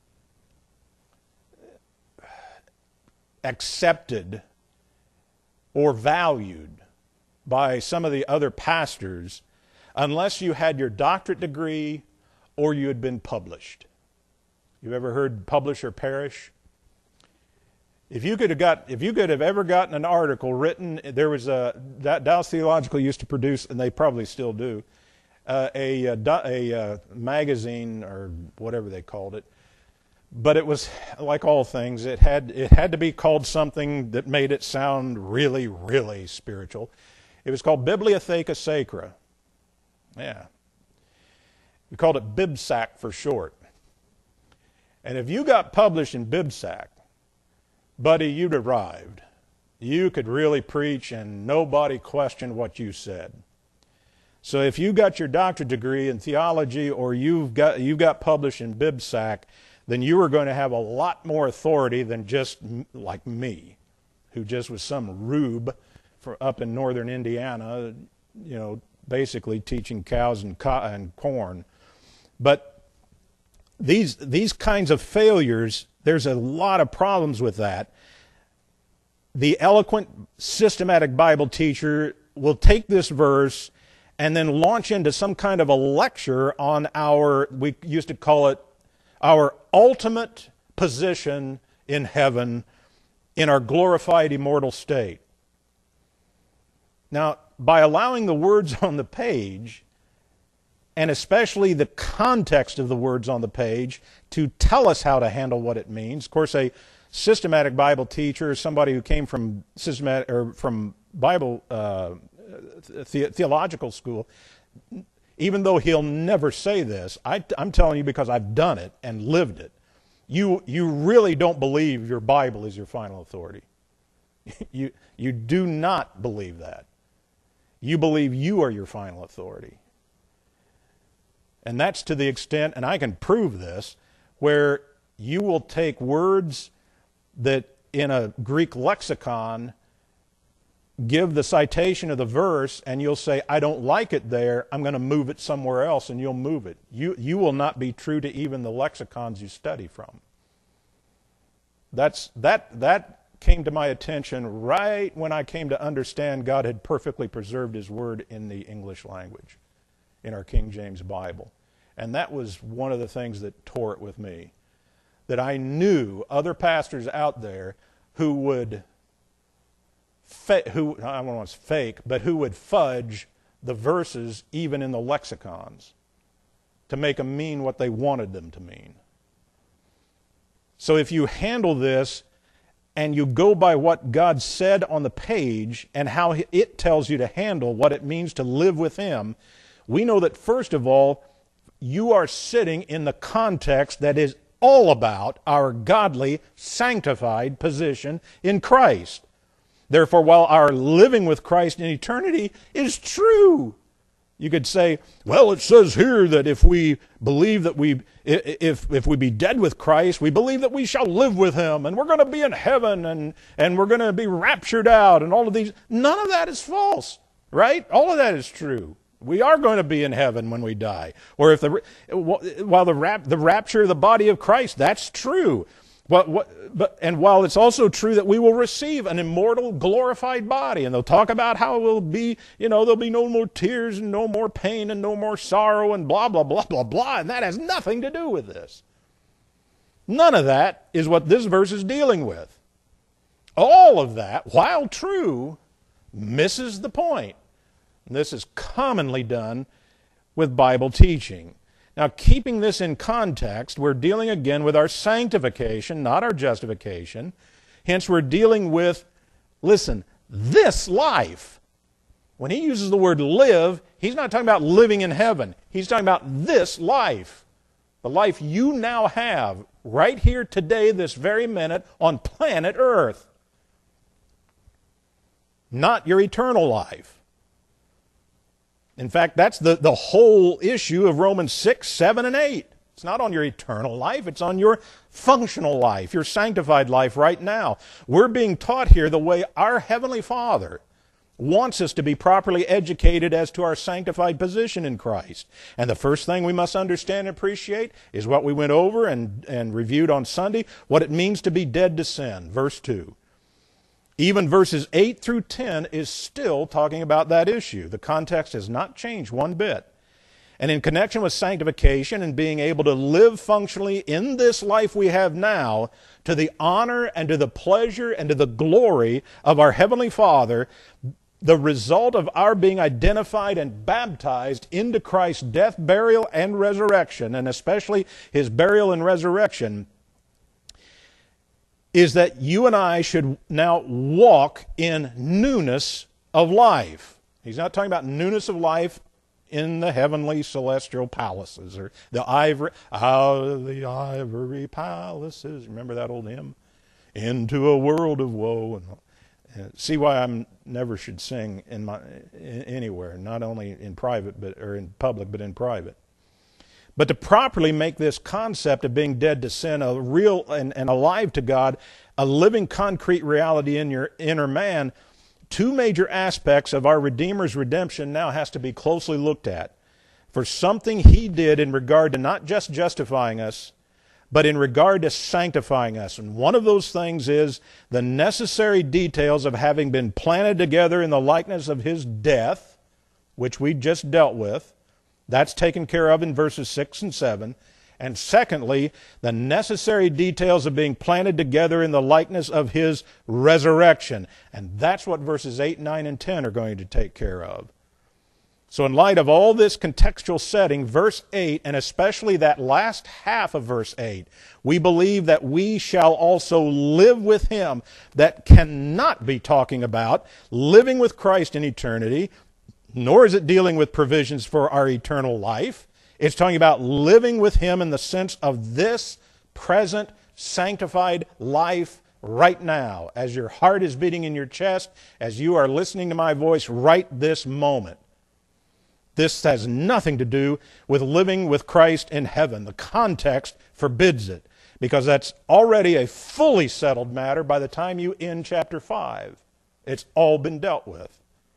accepted or valued by some of the other pastors unless you had your doctorate degree or you had been published. You've ever heard publish or perish? If you could have got, if you could have ever gotten an article written, there was a Dallas Theological used to produce, and they probably still do, uh, a a, a a magazine or whatever they called it. But it was like all things; it had it had to be called something that made it sound really, really spiritual. It was called Bibliotheca Sacra. Yeah, we called it BibSac for short. And if you got published in BibSac, buddy, you'd arrived. You could really preach and nobody questioned what you said. So if you got your doctorate degree in theology or you've got, you got published in BibSac, then you were going to have a lot more authority than just like me, who just was some rube for up in northern Indiana, you know, basically teaching cows and, co- and corn. But These these kinds of failures, there's a lot of problems with that. The eloquent, systematic Bible teacher will take this verse and then launch into some kind of a lecture on our, we used to call it, our ultimate position in heaven in our glorified immortal state. Now, by allowing the words on the page, and especially the context of the words on the page, to tell us how to handle what it means. Of course, a systematic Bible teacher, somebody who came from systematic or from Bible uh, the, theological school, even though he'll never say this, I, I'm telling you because I've done it and lived it. You you really don't believe your Bible is your final authority. You you do not believe that. You believe you are your final authority. And that's to the extent, and I can prove this, where you will take words that in a Greek lexicon give the citation of the verse, and you'll say, I don't like it there, I'm going to move it somewhere else, and you'll move it. You, you will not be true to even the lexicons you study from. That's, that, that came to my attention right when I came to understand God had perfectly preserved His Word in the English language, in our King James Bible. And that was one of the things that tore it with me. That I knew other pastors out there who would, fa- who I don't want to say fake, but who would fudge the verses even in the lexicons to make them mean what they wanted them to mean. So if you handle this and you go by what God said on the page and how it tells you to handle what it means to live with Him, we know that first of all, you are sitting in the context that is all about our godly, sanctified position in Christ. Therefore, while our living with Christ in eternity is true, you could say, well, it says here that if we believe that we, if, if we be dead with Christ, we believe that we shall live with Him, and we're going to be in heaven, and, and we're going to be raptured out, and all of these. None of that is false, right? All of that is true. We are going to be in heaven when we die. Or if the while the rap, the rapture of the body of Christ, that's true. What, what, but, and while it's also true that we will receive an immortal, glorified body, and they'll talk about how it will be, you know, there'll be no more tears and no more pain and no more sorrow and blah, blah, blah, blah, blah, and that has nothing to do with this. None of that is what this verse is dealing with. All of that, while true, misses the point. And this is commonly done with Bible teaching. Now, keeping this in context, we're dealing again with our sanctification, not our justification. Hence, we're dealing with, listen, this life. When he uses the word live, he's not talking about living in heaven. He's talking about this life. The life you now have right here today, this very minute, on planet Earth. Not your eternal life. In fact, that's the, the whole issue of Romans six, seven, and eight. It's not on your eternal life. It's on your functional life, your sanctified life right now. We're being taught here the way our Heavenly Father wants us to be properly educated as to our sanctified position in Christ. And the first thing we must understand and appreciate is what we went over and, and reviewed on Sunday, what it means to be dead to sin. Verse two. Even verses eight through ten is still talking about that issue. The context has not changed one bit. And in connection with sanctification and being able to live functionally in this life we have now to the honor and to the pleasure and to the glory of our Heavenly Father, the result of our being identified and baptized into Christ's death, burial, and resurrection, and especially His burial and resurrection, is that you and I should now walk in newness of life. He's not talking about newness of life in the heavenly celestial palaces or the ivory, out of the ivory palaces. Remember that old hymn? Into a world of woe. And, uh, see why I never should sing in my in, anywhere, not only in private but or in public, but in private. But to properly make this concept of being dead to sin a real and, and alive to God, a living concrete reality in your inner man, two major aspects of our Redeemer's redemption now has to be closely looked at. For something He did in regard to not just justifying us, but in regard to sanctifying us. And one of those things is the necessary details of having been planted together in the likeness of His death, which we just dealt with. That's taken care of in verses six and seven. And secondly, the necessary details of being planted together in the likeness of His resurrection. And that's what verses eight, nine, and ten are going to take care of. So in light of all this contextual setting, verse eight, and especially that last half of verse eight, we believe that we shall also live with Him. That cannot be talking about living with Christ in eternity, nor is it dealing with provisions for our eternal life. It's talking about living with Him in the sense of this present sanctified life right now, as your heart is beating in your chest, as you are listening to my voice right this moment. This has nothing to do with living with Christ in heaven. The context forbids it, because that's already a fully settled matter by the time you end chapter five. It's all been dealt with.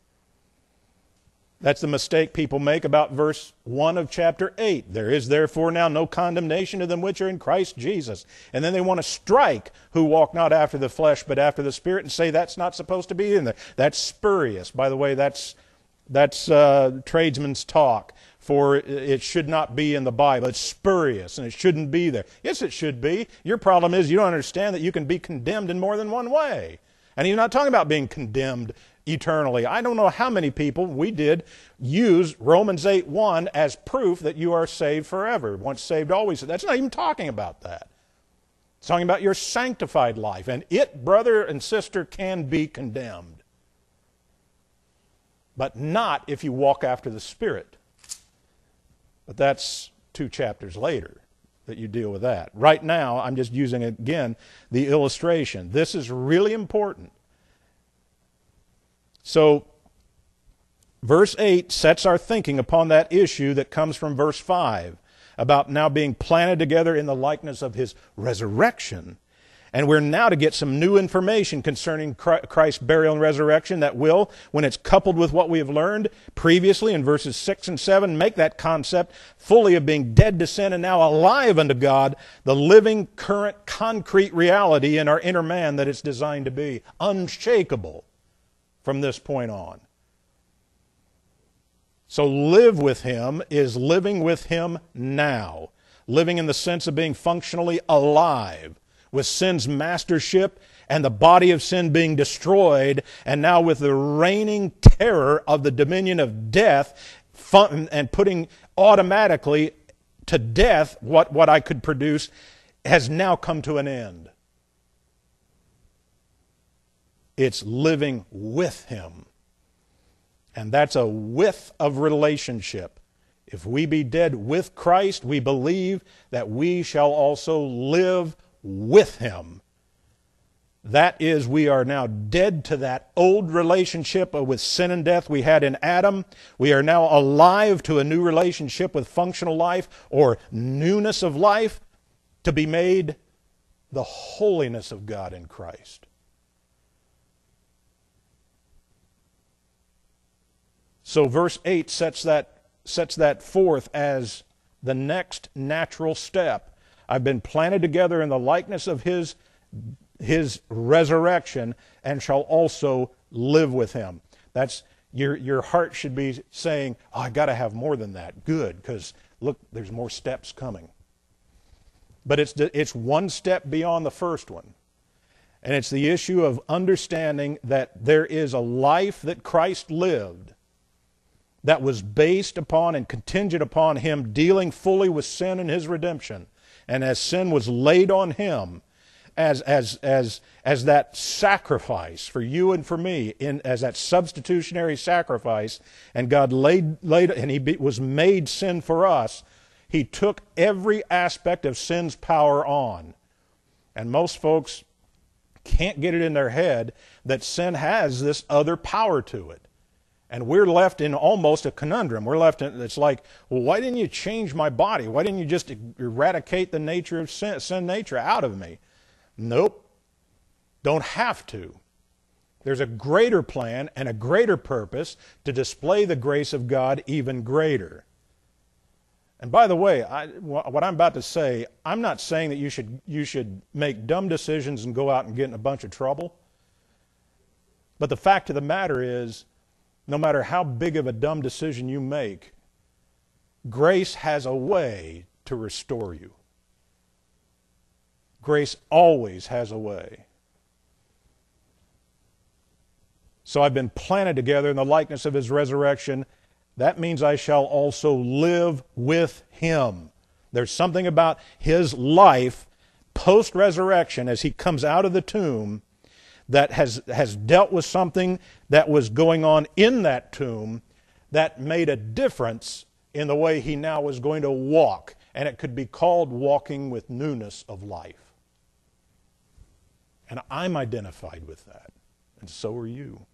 That's the mistake people make about verse one of chapter eight. There is therefore now no condemnation to them which are in Christ Jesus. And then they want to strike who walk not after the flesh but after the Spirit and say that's not supposed to be in there. That's spurious. By the way, that's, that's uh, tradesman's talk, for it should not be in the Bible. It's spurious and it shouldn't be there. Yes, it should be. Your problem is you don't understand that you can be condemned in more than one way. And He's not talking about being condemned eternally. I don't know how many people we did use Romans eight one as proof that you are saved forever. Once saved, always saved. That's not even talking about that. It's talking about your sanctified life. And it, brother and sister, can be condemned. But not if you walk after the Spirit. But that's two chapters later that you deal with that. Right now, I'm just using, again, the illustration. This is really important. So, verse eight sets our thinking upon that issue that comes from verse five, about now being planted together in the likeness of His resurrection. And we're now to get some new information concerning Christ's burial and resurrection that will, when it's coupled with what we have learned previously in verses six and seven, make that concept fully of being dead to sin and now alive unto God, the living, current, concrete reality in our inner man that it's designed to be, unshakable from this point on. So live with Him is living with Him now, living in the sense of being functionally alive, with sin's mastership and the body of sin being destroyed, and now with the reigning terror of the dominion of death, fun, and putting automatically to death what, what I could produce, has now come to an end. It's living with Him. And that's a width of relationship. If we be dead with Christ, we believe that we shall also live with Him. That is, we are now dead to that old relationship with sin and death we had in Adam. We are now alive to a new relationship with functional life or newness of life, to be made the holiness of God in Christ. So verse eight sets that, sets that forth as the next natural step. I've been planted together in the likeness of His, His resurrection, and shall also live with Him. That's your, your heart should be saying, oh, I got to have more than that. Good, because look, there's more steps coming. But it's, it's one step beyond the first one. And it's the issue of understanding that there is a life that Christ lived that was based upon and contingent upon Him dealing fully with sin and His redemption. And as sin was laid on Him, as as as as that sacrifice for you and for me, in as that substitutionary sacrifice, and God laid laid and He be, was made sin for us, He took every aspect of sin's power on. And most folks can't get it in their head that sin has this other power to it. And we're left in almost a conundrum. We're left in, it's like, well, why didn't you change my body? Why didn't you just eradicate the nature of sin, sin nature out of me? Nope. Don't have to. There's a greater plan and a greater purpose to display the grace of God even greater. And by the way, I, what I'm about to say, I'm not saying that you should, you should make dumb decisions and go out and get in a bunch of trouble. But the fact of the matter is, no matter how big of a dumb decision you make, grace has a way to restore you. Grace always has a way. So I've been planted together in the likeness of His resurrection. That means I shall also live with Him. There's something about His life post-resurrection as He comes out of the tomb that has, has dealt with something that was going on in that tomb that made a difference in the way He now was going to walk. And it could be called walking with newness of life. And I'm identified with that. And so are you.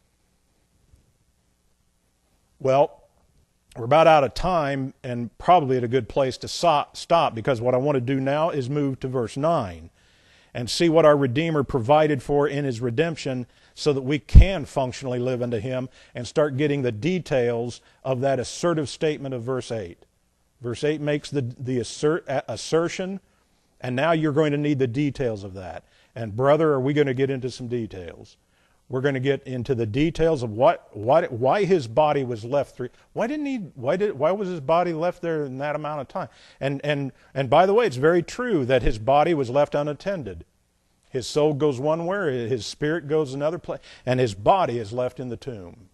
Well, we're about out of time and probably at a good place to stop, because what I want to do now is move to verse nine. And see what our Redeemer provided for in His redemption, so that we can functionally live unto Him and start getting the details of that assertive statement of verse eight. Verse eight makes the, the assert, assertion, and now you're going to need the details of that. And brother, are we going to get into some details? We're going to get into the details of what, what why His body was left three. Why didn't he? Why did? Why was His body left there in that amount of time? And and and by the way, it's very true that His body was left unattended. His soul goes one way, His spirit goes another place, and His body is left in the tomb.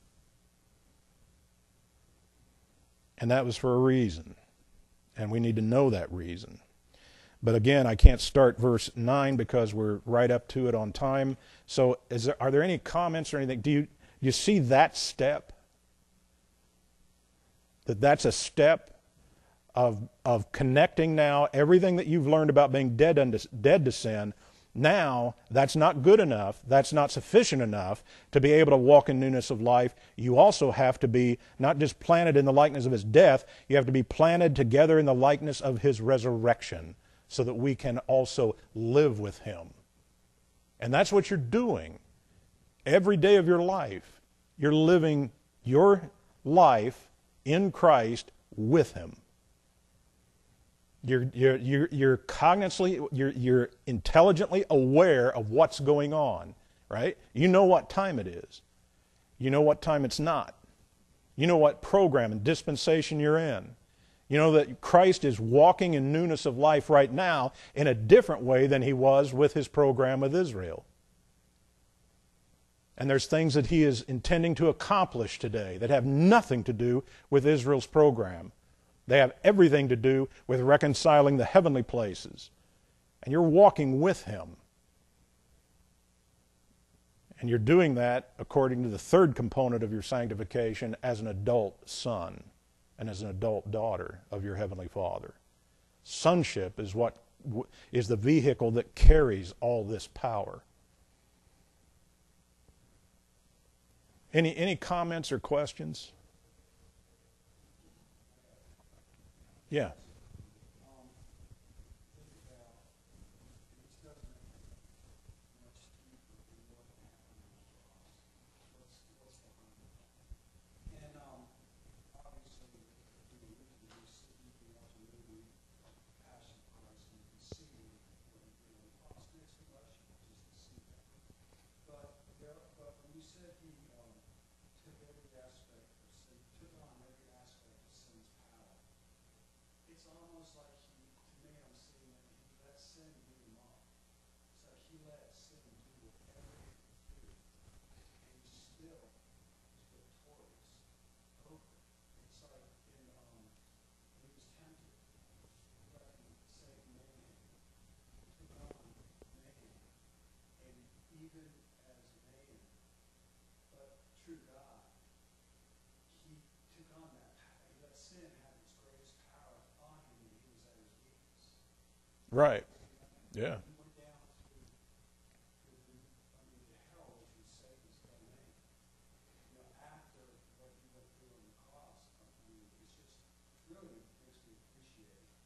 And that was for a reason, and we need to know that reason. But again, I can't start verse nine because we're right up to it on time. So is there, are there any comments or anything? Do you, do you see that step? That that's a step of, of connecting now everything that you've learned about being dead, unto, dead to sin. Now, that's not good enough. That's not sufficient enough to be able to walk in newness of life. You also have to be not just planted in the likeness of his death, you have to be planted together in the likeness of his resurrection so that we can also live with him. And that's what you're doing. Every day of your life, you're living your life in Christ with him. You're, you're, you're, you're cognitively, you're, you're intelligently aware of what's going on, right? You know what time it is. You know what time it's not. You know what program and dispensation you're in. You know that Christ is walking in newness of life right now in a different way than he was with his program with Israel. And there's things that he is intending to accomplish today that have nothing to do with Israel's program. They have everything to do with reconciling the heavenly places. And you're walking with him. And you're doing that according to the third component of your sanctification as an adult son and as an adult daughter of your heavenly Father. Sonship is what is the vehicle that carries all this power. Any, any comments or questions? Yeah.
Um, think about, this doesn't much deeper than what happened on the cross. What's, what's behind it? And, um, obviously, you know, you can just, you can watch a movie, like Passion of Christ, and you can see when, you know, the cross makes the blush, just to see that. But, there, but when you said he, um, took every aspect of sin, took on every aspect of sin's power, it's almost like he, to me, I'm seeing that he let sin beat him up. It's like he let sin do whatever it could do, and he still was victorious over it. It's like in, um, when he was tempted, let him say man, took on man, and even as man, but true God, he took on that power. He let sin have its greatest power on him when he was at his weakest.
Right. Yeah.
He went down to, to the, I mean, to hell, as you say, his domain. You know, after what he went through on the cross, I mean, it's just, it really makes me appreciate it.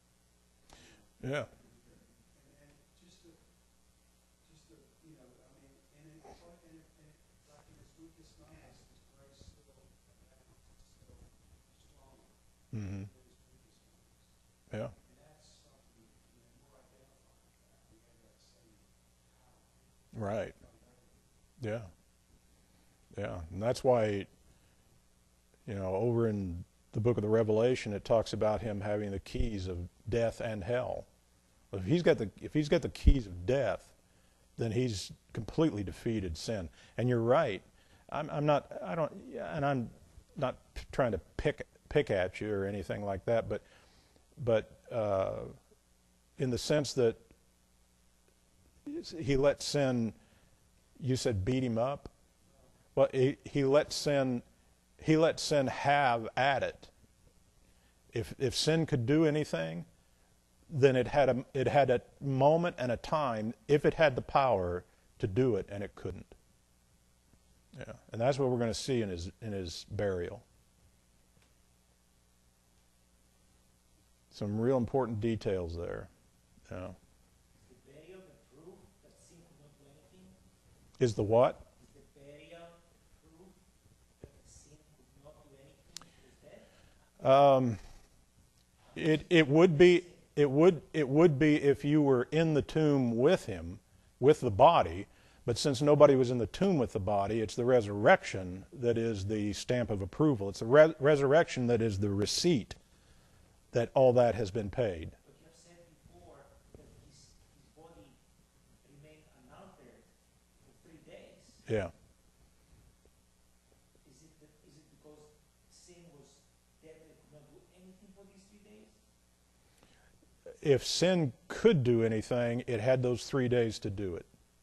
Yeah.
And, and just to, just to, you know, I mean, and it, it's like, and it, and it, like in his weakest moments, his grace still abounds, it's still strong
Mm-hmm.
in his weakest moments.
Yeah.
And that's something, you know, we're identifying with that. We have that same power.
Right. Yeah. Yeah. And that's why, you know, over in the book of the Revelation, it talks about him having the keys of death and hell. If he's got the, if he's got the keys of death, then he's completely defeated sin. And you're right. I'm, I'm not, I don't, and I'm not trying to pick, pick at you or anything like that, but, but uh, in the sense that he let sin, you said beat him up? Well, he, he let sin, he let sin have at it. If, if sin could do anything, then it had a, it had a moment and a time, if it had the power to do it, and it couldn't. Yeah, and that's what we're going to see in his, in his burial. Some real important details there. Yeah.
Is the burial the proof that sin could not do anything?
Is the what?
Is the burial proof that sin could not do anything? Is that?
Um, it it would be it would it would be if you were in the tomb with him, with the body. But since nobody was in the tomb with the body, it's the resurrection that is the stamp of approval. It's the re- resurrection that is the receipt that all that has been paid.
But you have said before that his, his body remained unaltered for three days.
Yeah.
Is it, that, is it because sin was dead and it could not do anything for these three days?
If sin could do anything, it had those three days to do it.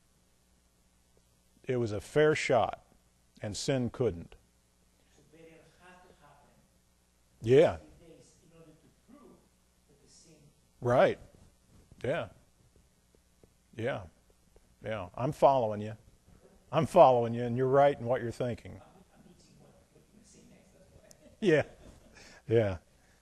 It was a fair shot, and sin couldn't.
So burial had to happen
Yeah.
three days in order to prove
Right. Yeah. Yeah. Yeah. I'm following you. I'm following you, and you're right in what you're thinking. Yeah. Yeah.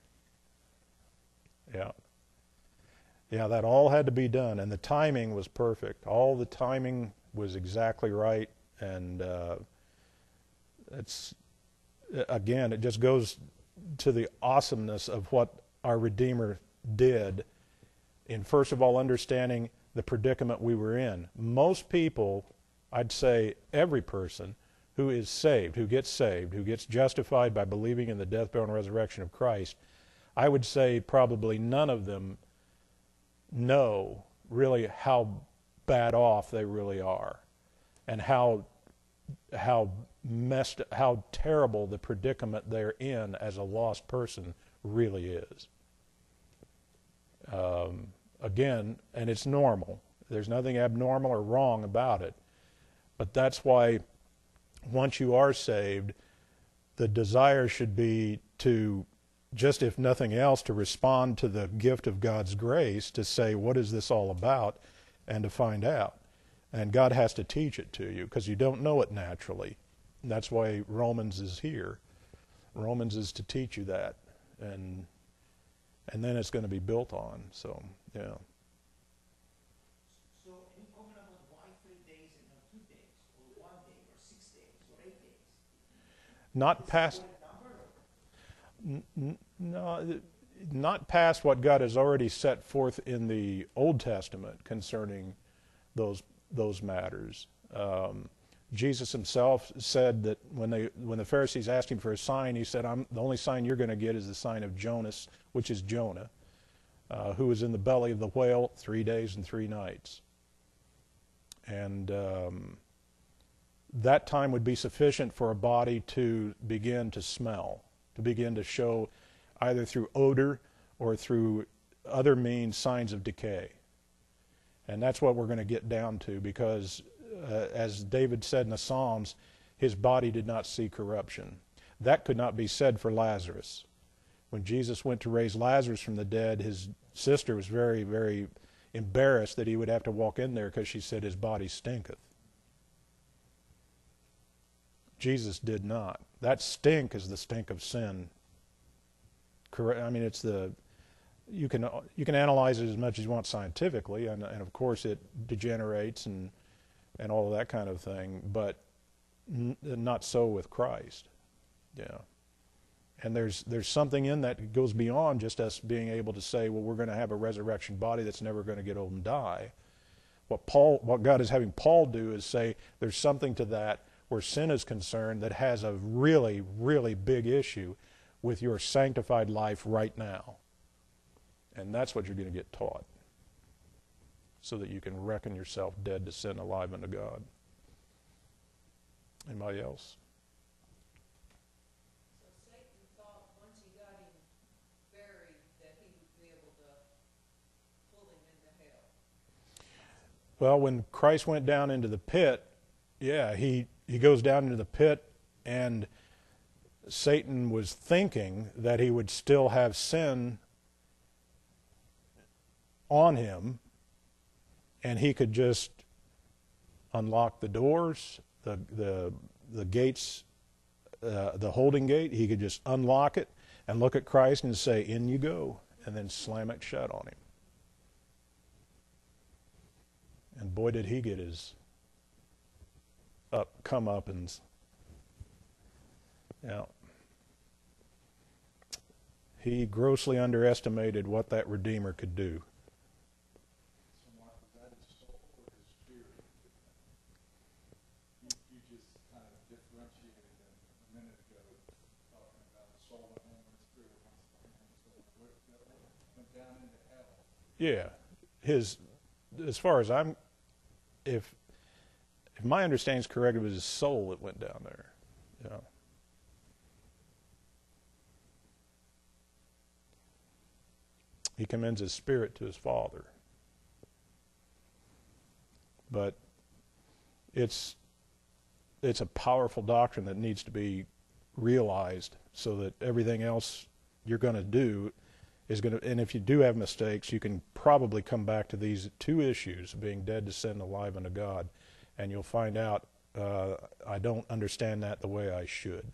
Yeah. Yeah, that all had to be done, and the timing was perfect. All the timing was exactly right, and uh, it's, again, it just goes to the awesomeness of what our Redeemer did in, first of all, understanding the predicament we were in. Most people, I'd say every person who is saved, who gets saved, who gets justified by believing in the death, burial, and resurrection of Christ, I would say probably none of them know really how bad off they really are, and how how messed, how terrible the predicament they're in as a lost person really is. Um, again, and it's normal. There's nothing abnormal or wrong about it. But that's why once you are saved, the desire should be to, just if nothing else, to respond to the gift of God's grace, to say, what is this all about, and to find out. And God has to teach it to you, because you don't know it naturally. And that's why Romans is here. Romans is to teach you that, and and then it's going to be built on. So, yeah.
So, are you talking about why three days and not two days, or one day, or six days, or eight days?
Not past... N- n- no, not past what God has already set forth in the Old Testament concerning those those matters. Um, Jesus himself said that when they when the Pharisees asked him for a sign, he said, "I'm the only sign you're going to get is the sign of Jonas, which is Jonah, uh, who was in the belly of the whale three days and three nights." And um, that time would be sufficient for a body to begin to smell, to begin to show, either through odor or through other means, signs of decay. And that's what we're going to get down to, because uh, as David said in the Psalms, his body did not see corruption. That could not be said for Lazarus. When Jesus went to raise Lazarus from the dead, his sister was very, very embarrassed that he would have to walk in there, because she said his body stinketh. Jesus did not. That stink is the stink of sin. Correct. I mean, it's the, you can you can analyze it as much as you want scientifically, and, and of course it degenerates and and all of that kind of thing, but n- not so with Christ. Yeah. And there's there's something in that that goes beyond just us being able to say, well, we're going to have a resurrection body that's never going to get old and die. What Paul, what God is having Paul do is say there's something to that where sin is concerned that has a really, really big issue with your sanctified life right now. And that's what you're going to get taught, so that you can reckon yourself dead to sin, alive unto God. Anybody else?
So Satan thought once he got him buried that he would be able to pull him into hell.
Well, when Christ went down into the pit, yeah, he, he goes down into the pit, and Satan was thinking that he would still have sin on him, and he could just unlock the doors, the the the gates, uh, the holding gate. He could just unlock it and look at Christ and say, "In you go," and then slam it shut on him. And boy, did he get his up come up and yeah. He grossly underestimated what that Redeemer could do.
So Mark, is that his soul or his spirit? You, you just kind of differentiated them a minute ago, talking about the soul at home and the spirit wants to home. So what, that went down into hell.
Yeah, his, as far as I'm, if if my understanding is correct, it was his soul that went down there. Yeah. He commends his spirit to his Father. But it's it's a powerful doctrine that needs to be realized, so that everything else you're going to do is going to, and if you do have mistakes, you can probably come back to these two issues, being dead to sin, alive unto God, and you'll find out, uh, I don't understand that the way I should.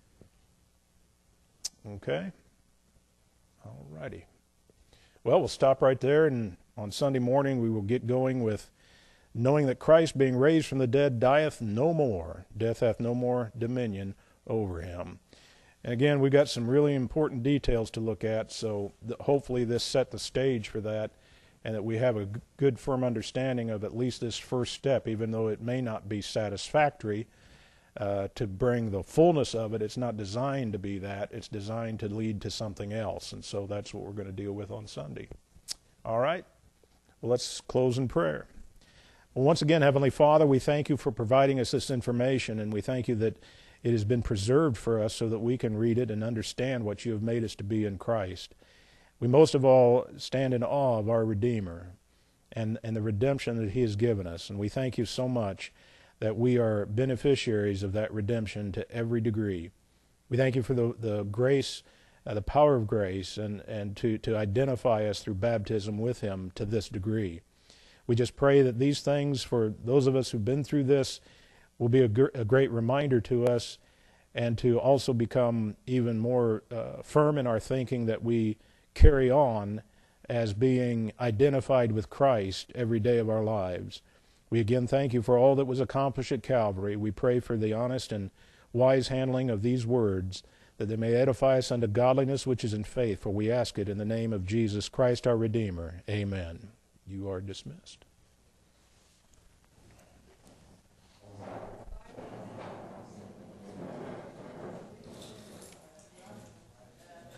Okay? All righty. Well, we'll stop right there, and on Sunday morning we will get going with knowing that Christ, being raised from the dead, dieth no more. Death hath no more dominion over him. And again, we've got some really important details to look at, so th- hopefully this set the stage for that, and that we have a g- good, firm understanding of at least this first step, even though it may not be satisfactory uh, to bring the fullness of it. It's not designed to be that. It's designed to lead to something else, and so that's what we're going to deal with on Sunday. All right? Well, let's close in prayer. Well, once again, Heavenly Father, we thank you for providing us this information, and we thank you that it has been preserved for us so that we can read it and understand what you have made us to be in Christ. We most of all stand in awe of our Redeemer and, and the redemption that he has given us, and we thank you so much that we are beneficiaries of that redemption to every degree. We thank you for the, the grace, uh, the power of grace, and, and to, to identify us through baptism with him to this degree. We just pray that these things, for those of us who've been through this, will be a, gr- a great reminder to us, and to also become even more uh, firm in our thinking that we carry on as being identified with Christ every day of our lives. We again thank you for all that was accomplished at Calvary. We pray for the honest and wise handling of these words, that they may edify us unto godliness which is in faith, for we ask it in the name of Jesus Christ our Redeemer. Amen. You are dismissed.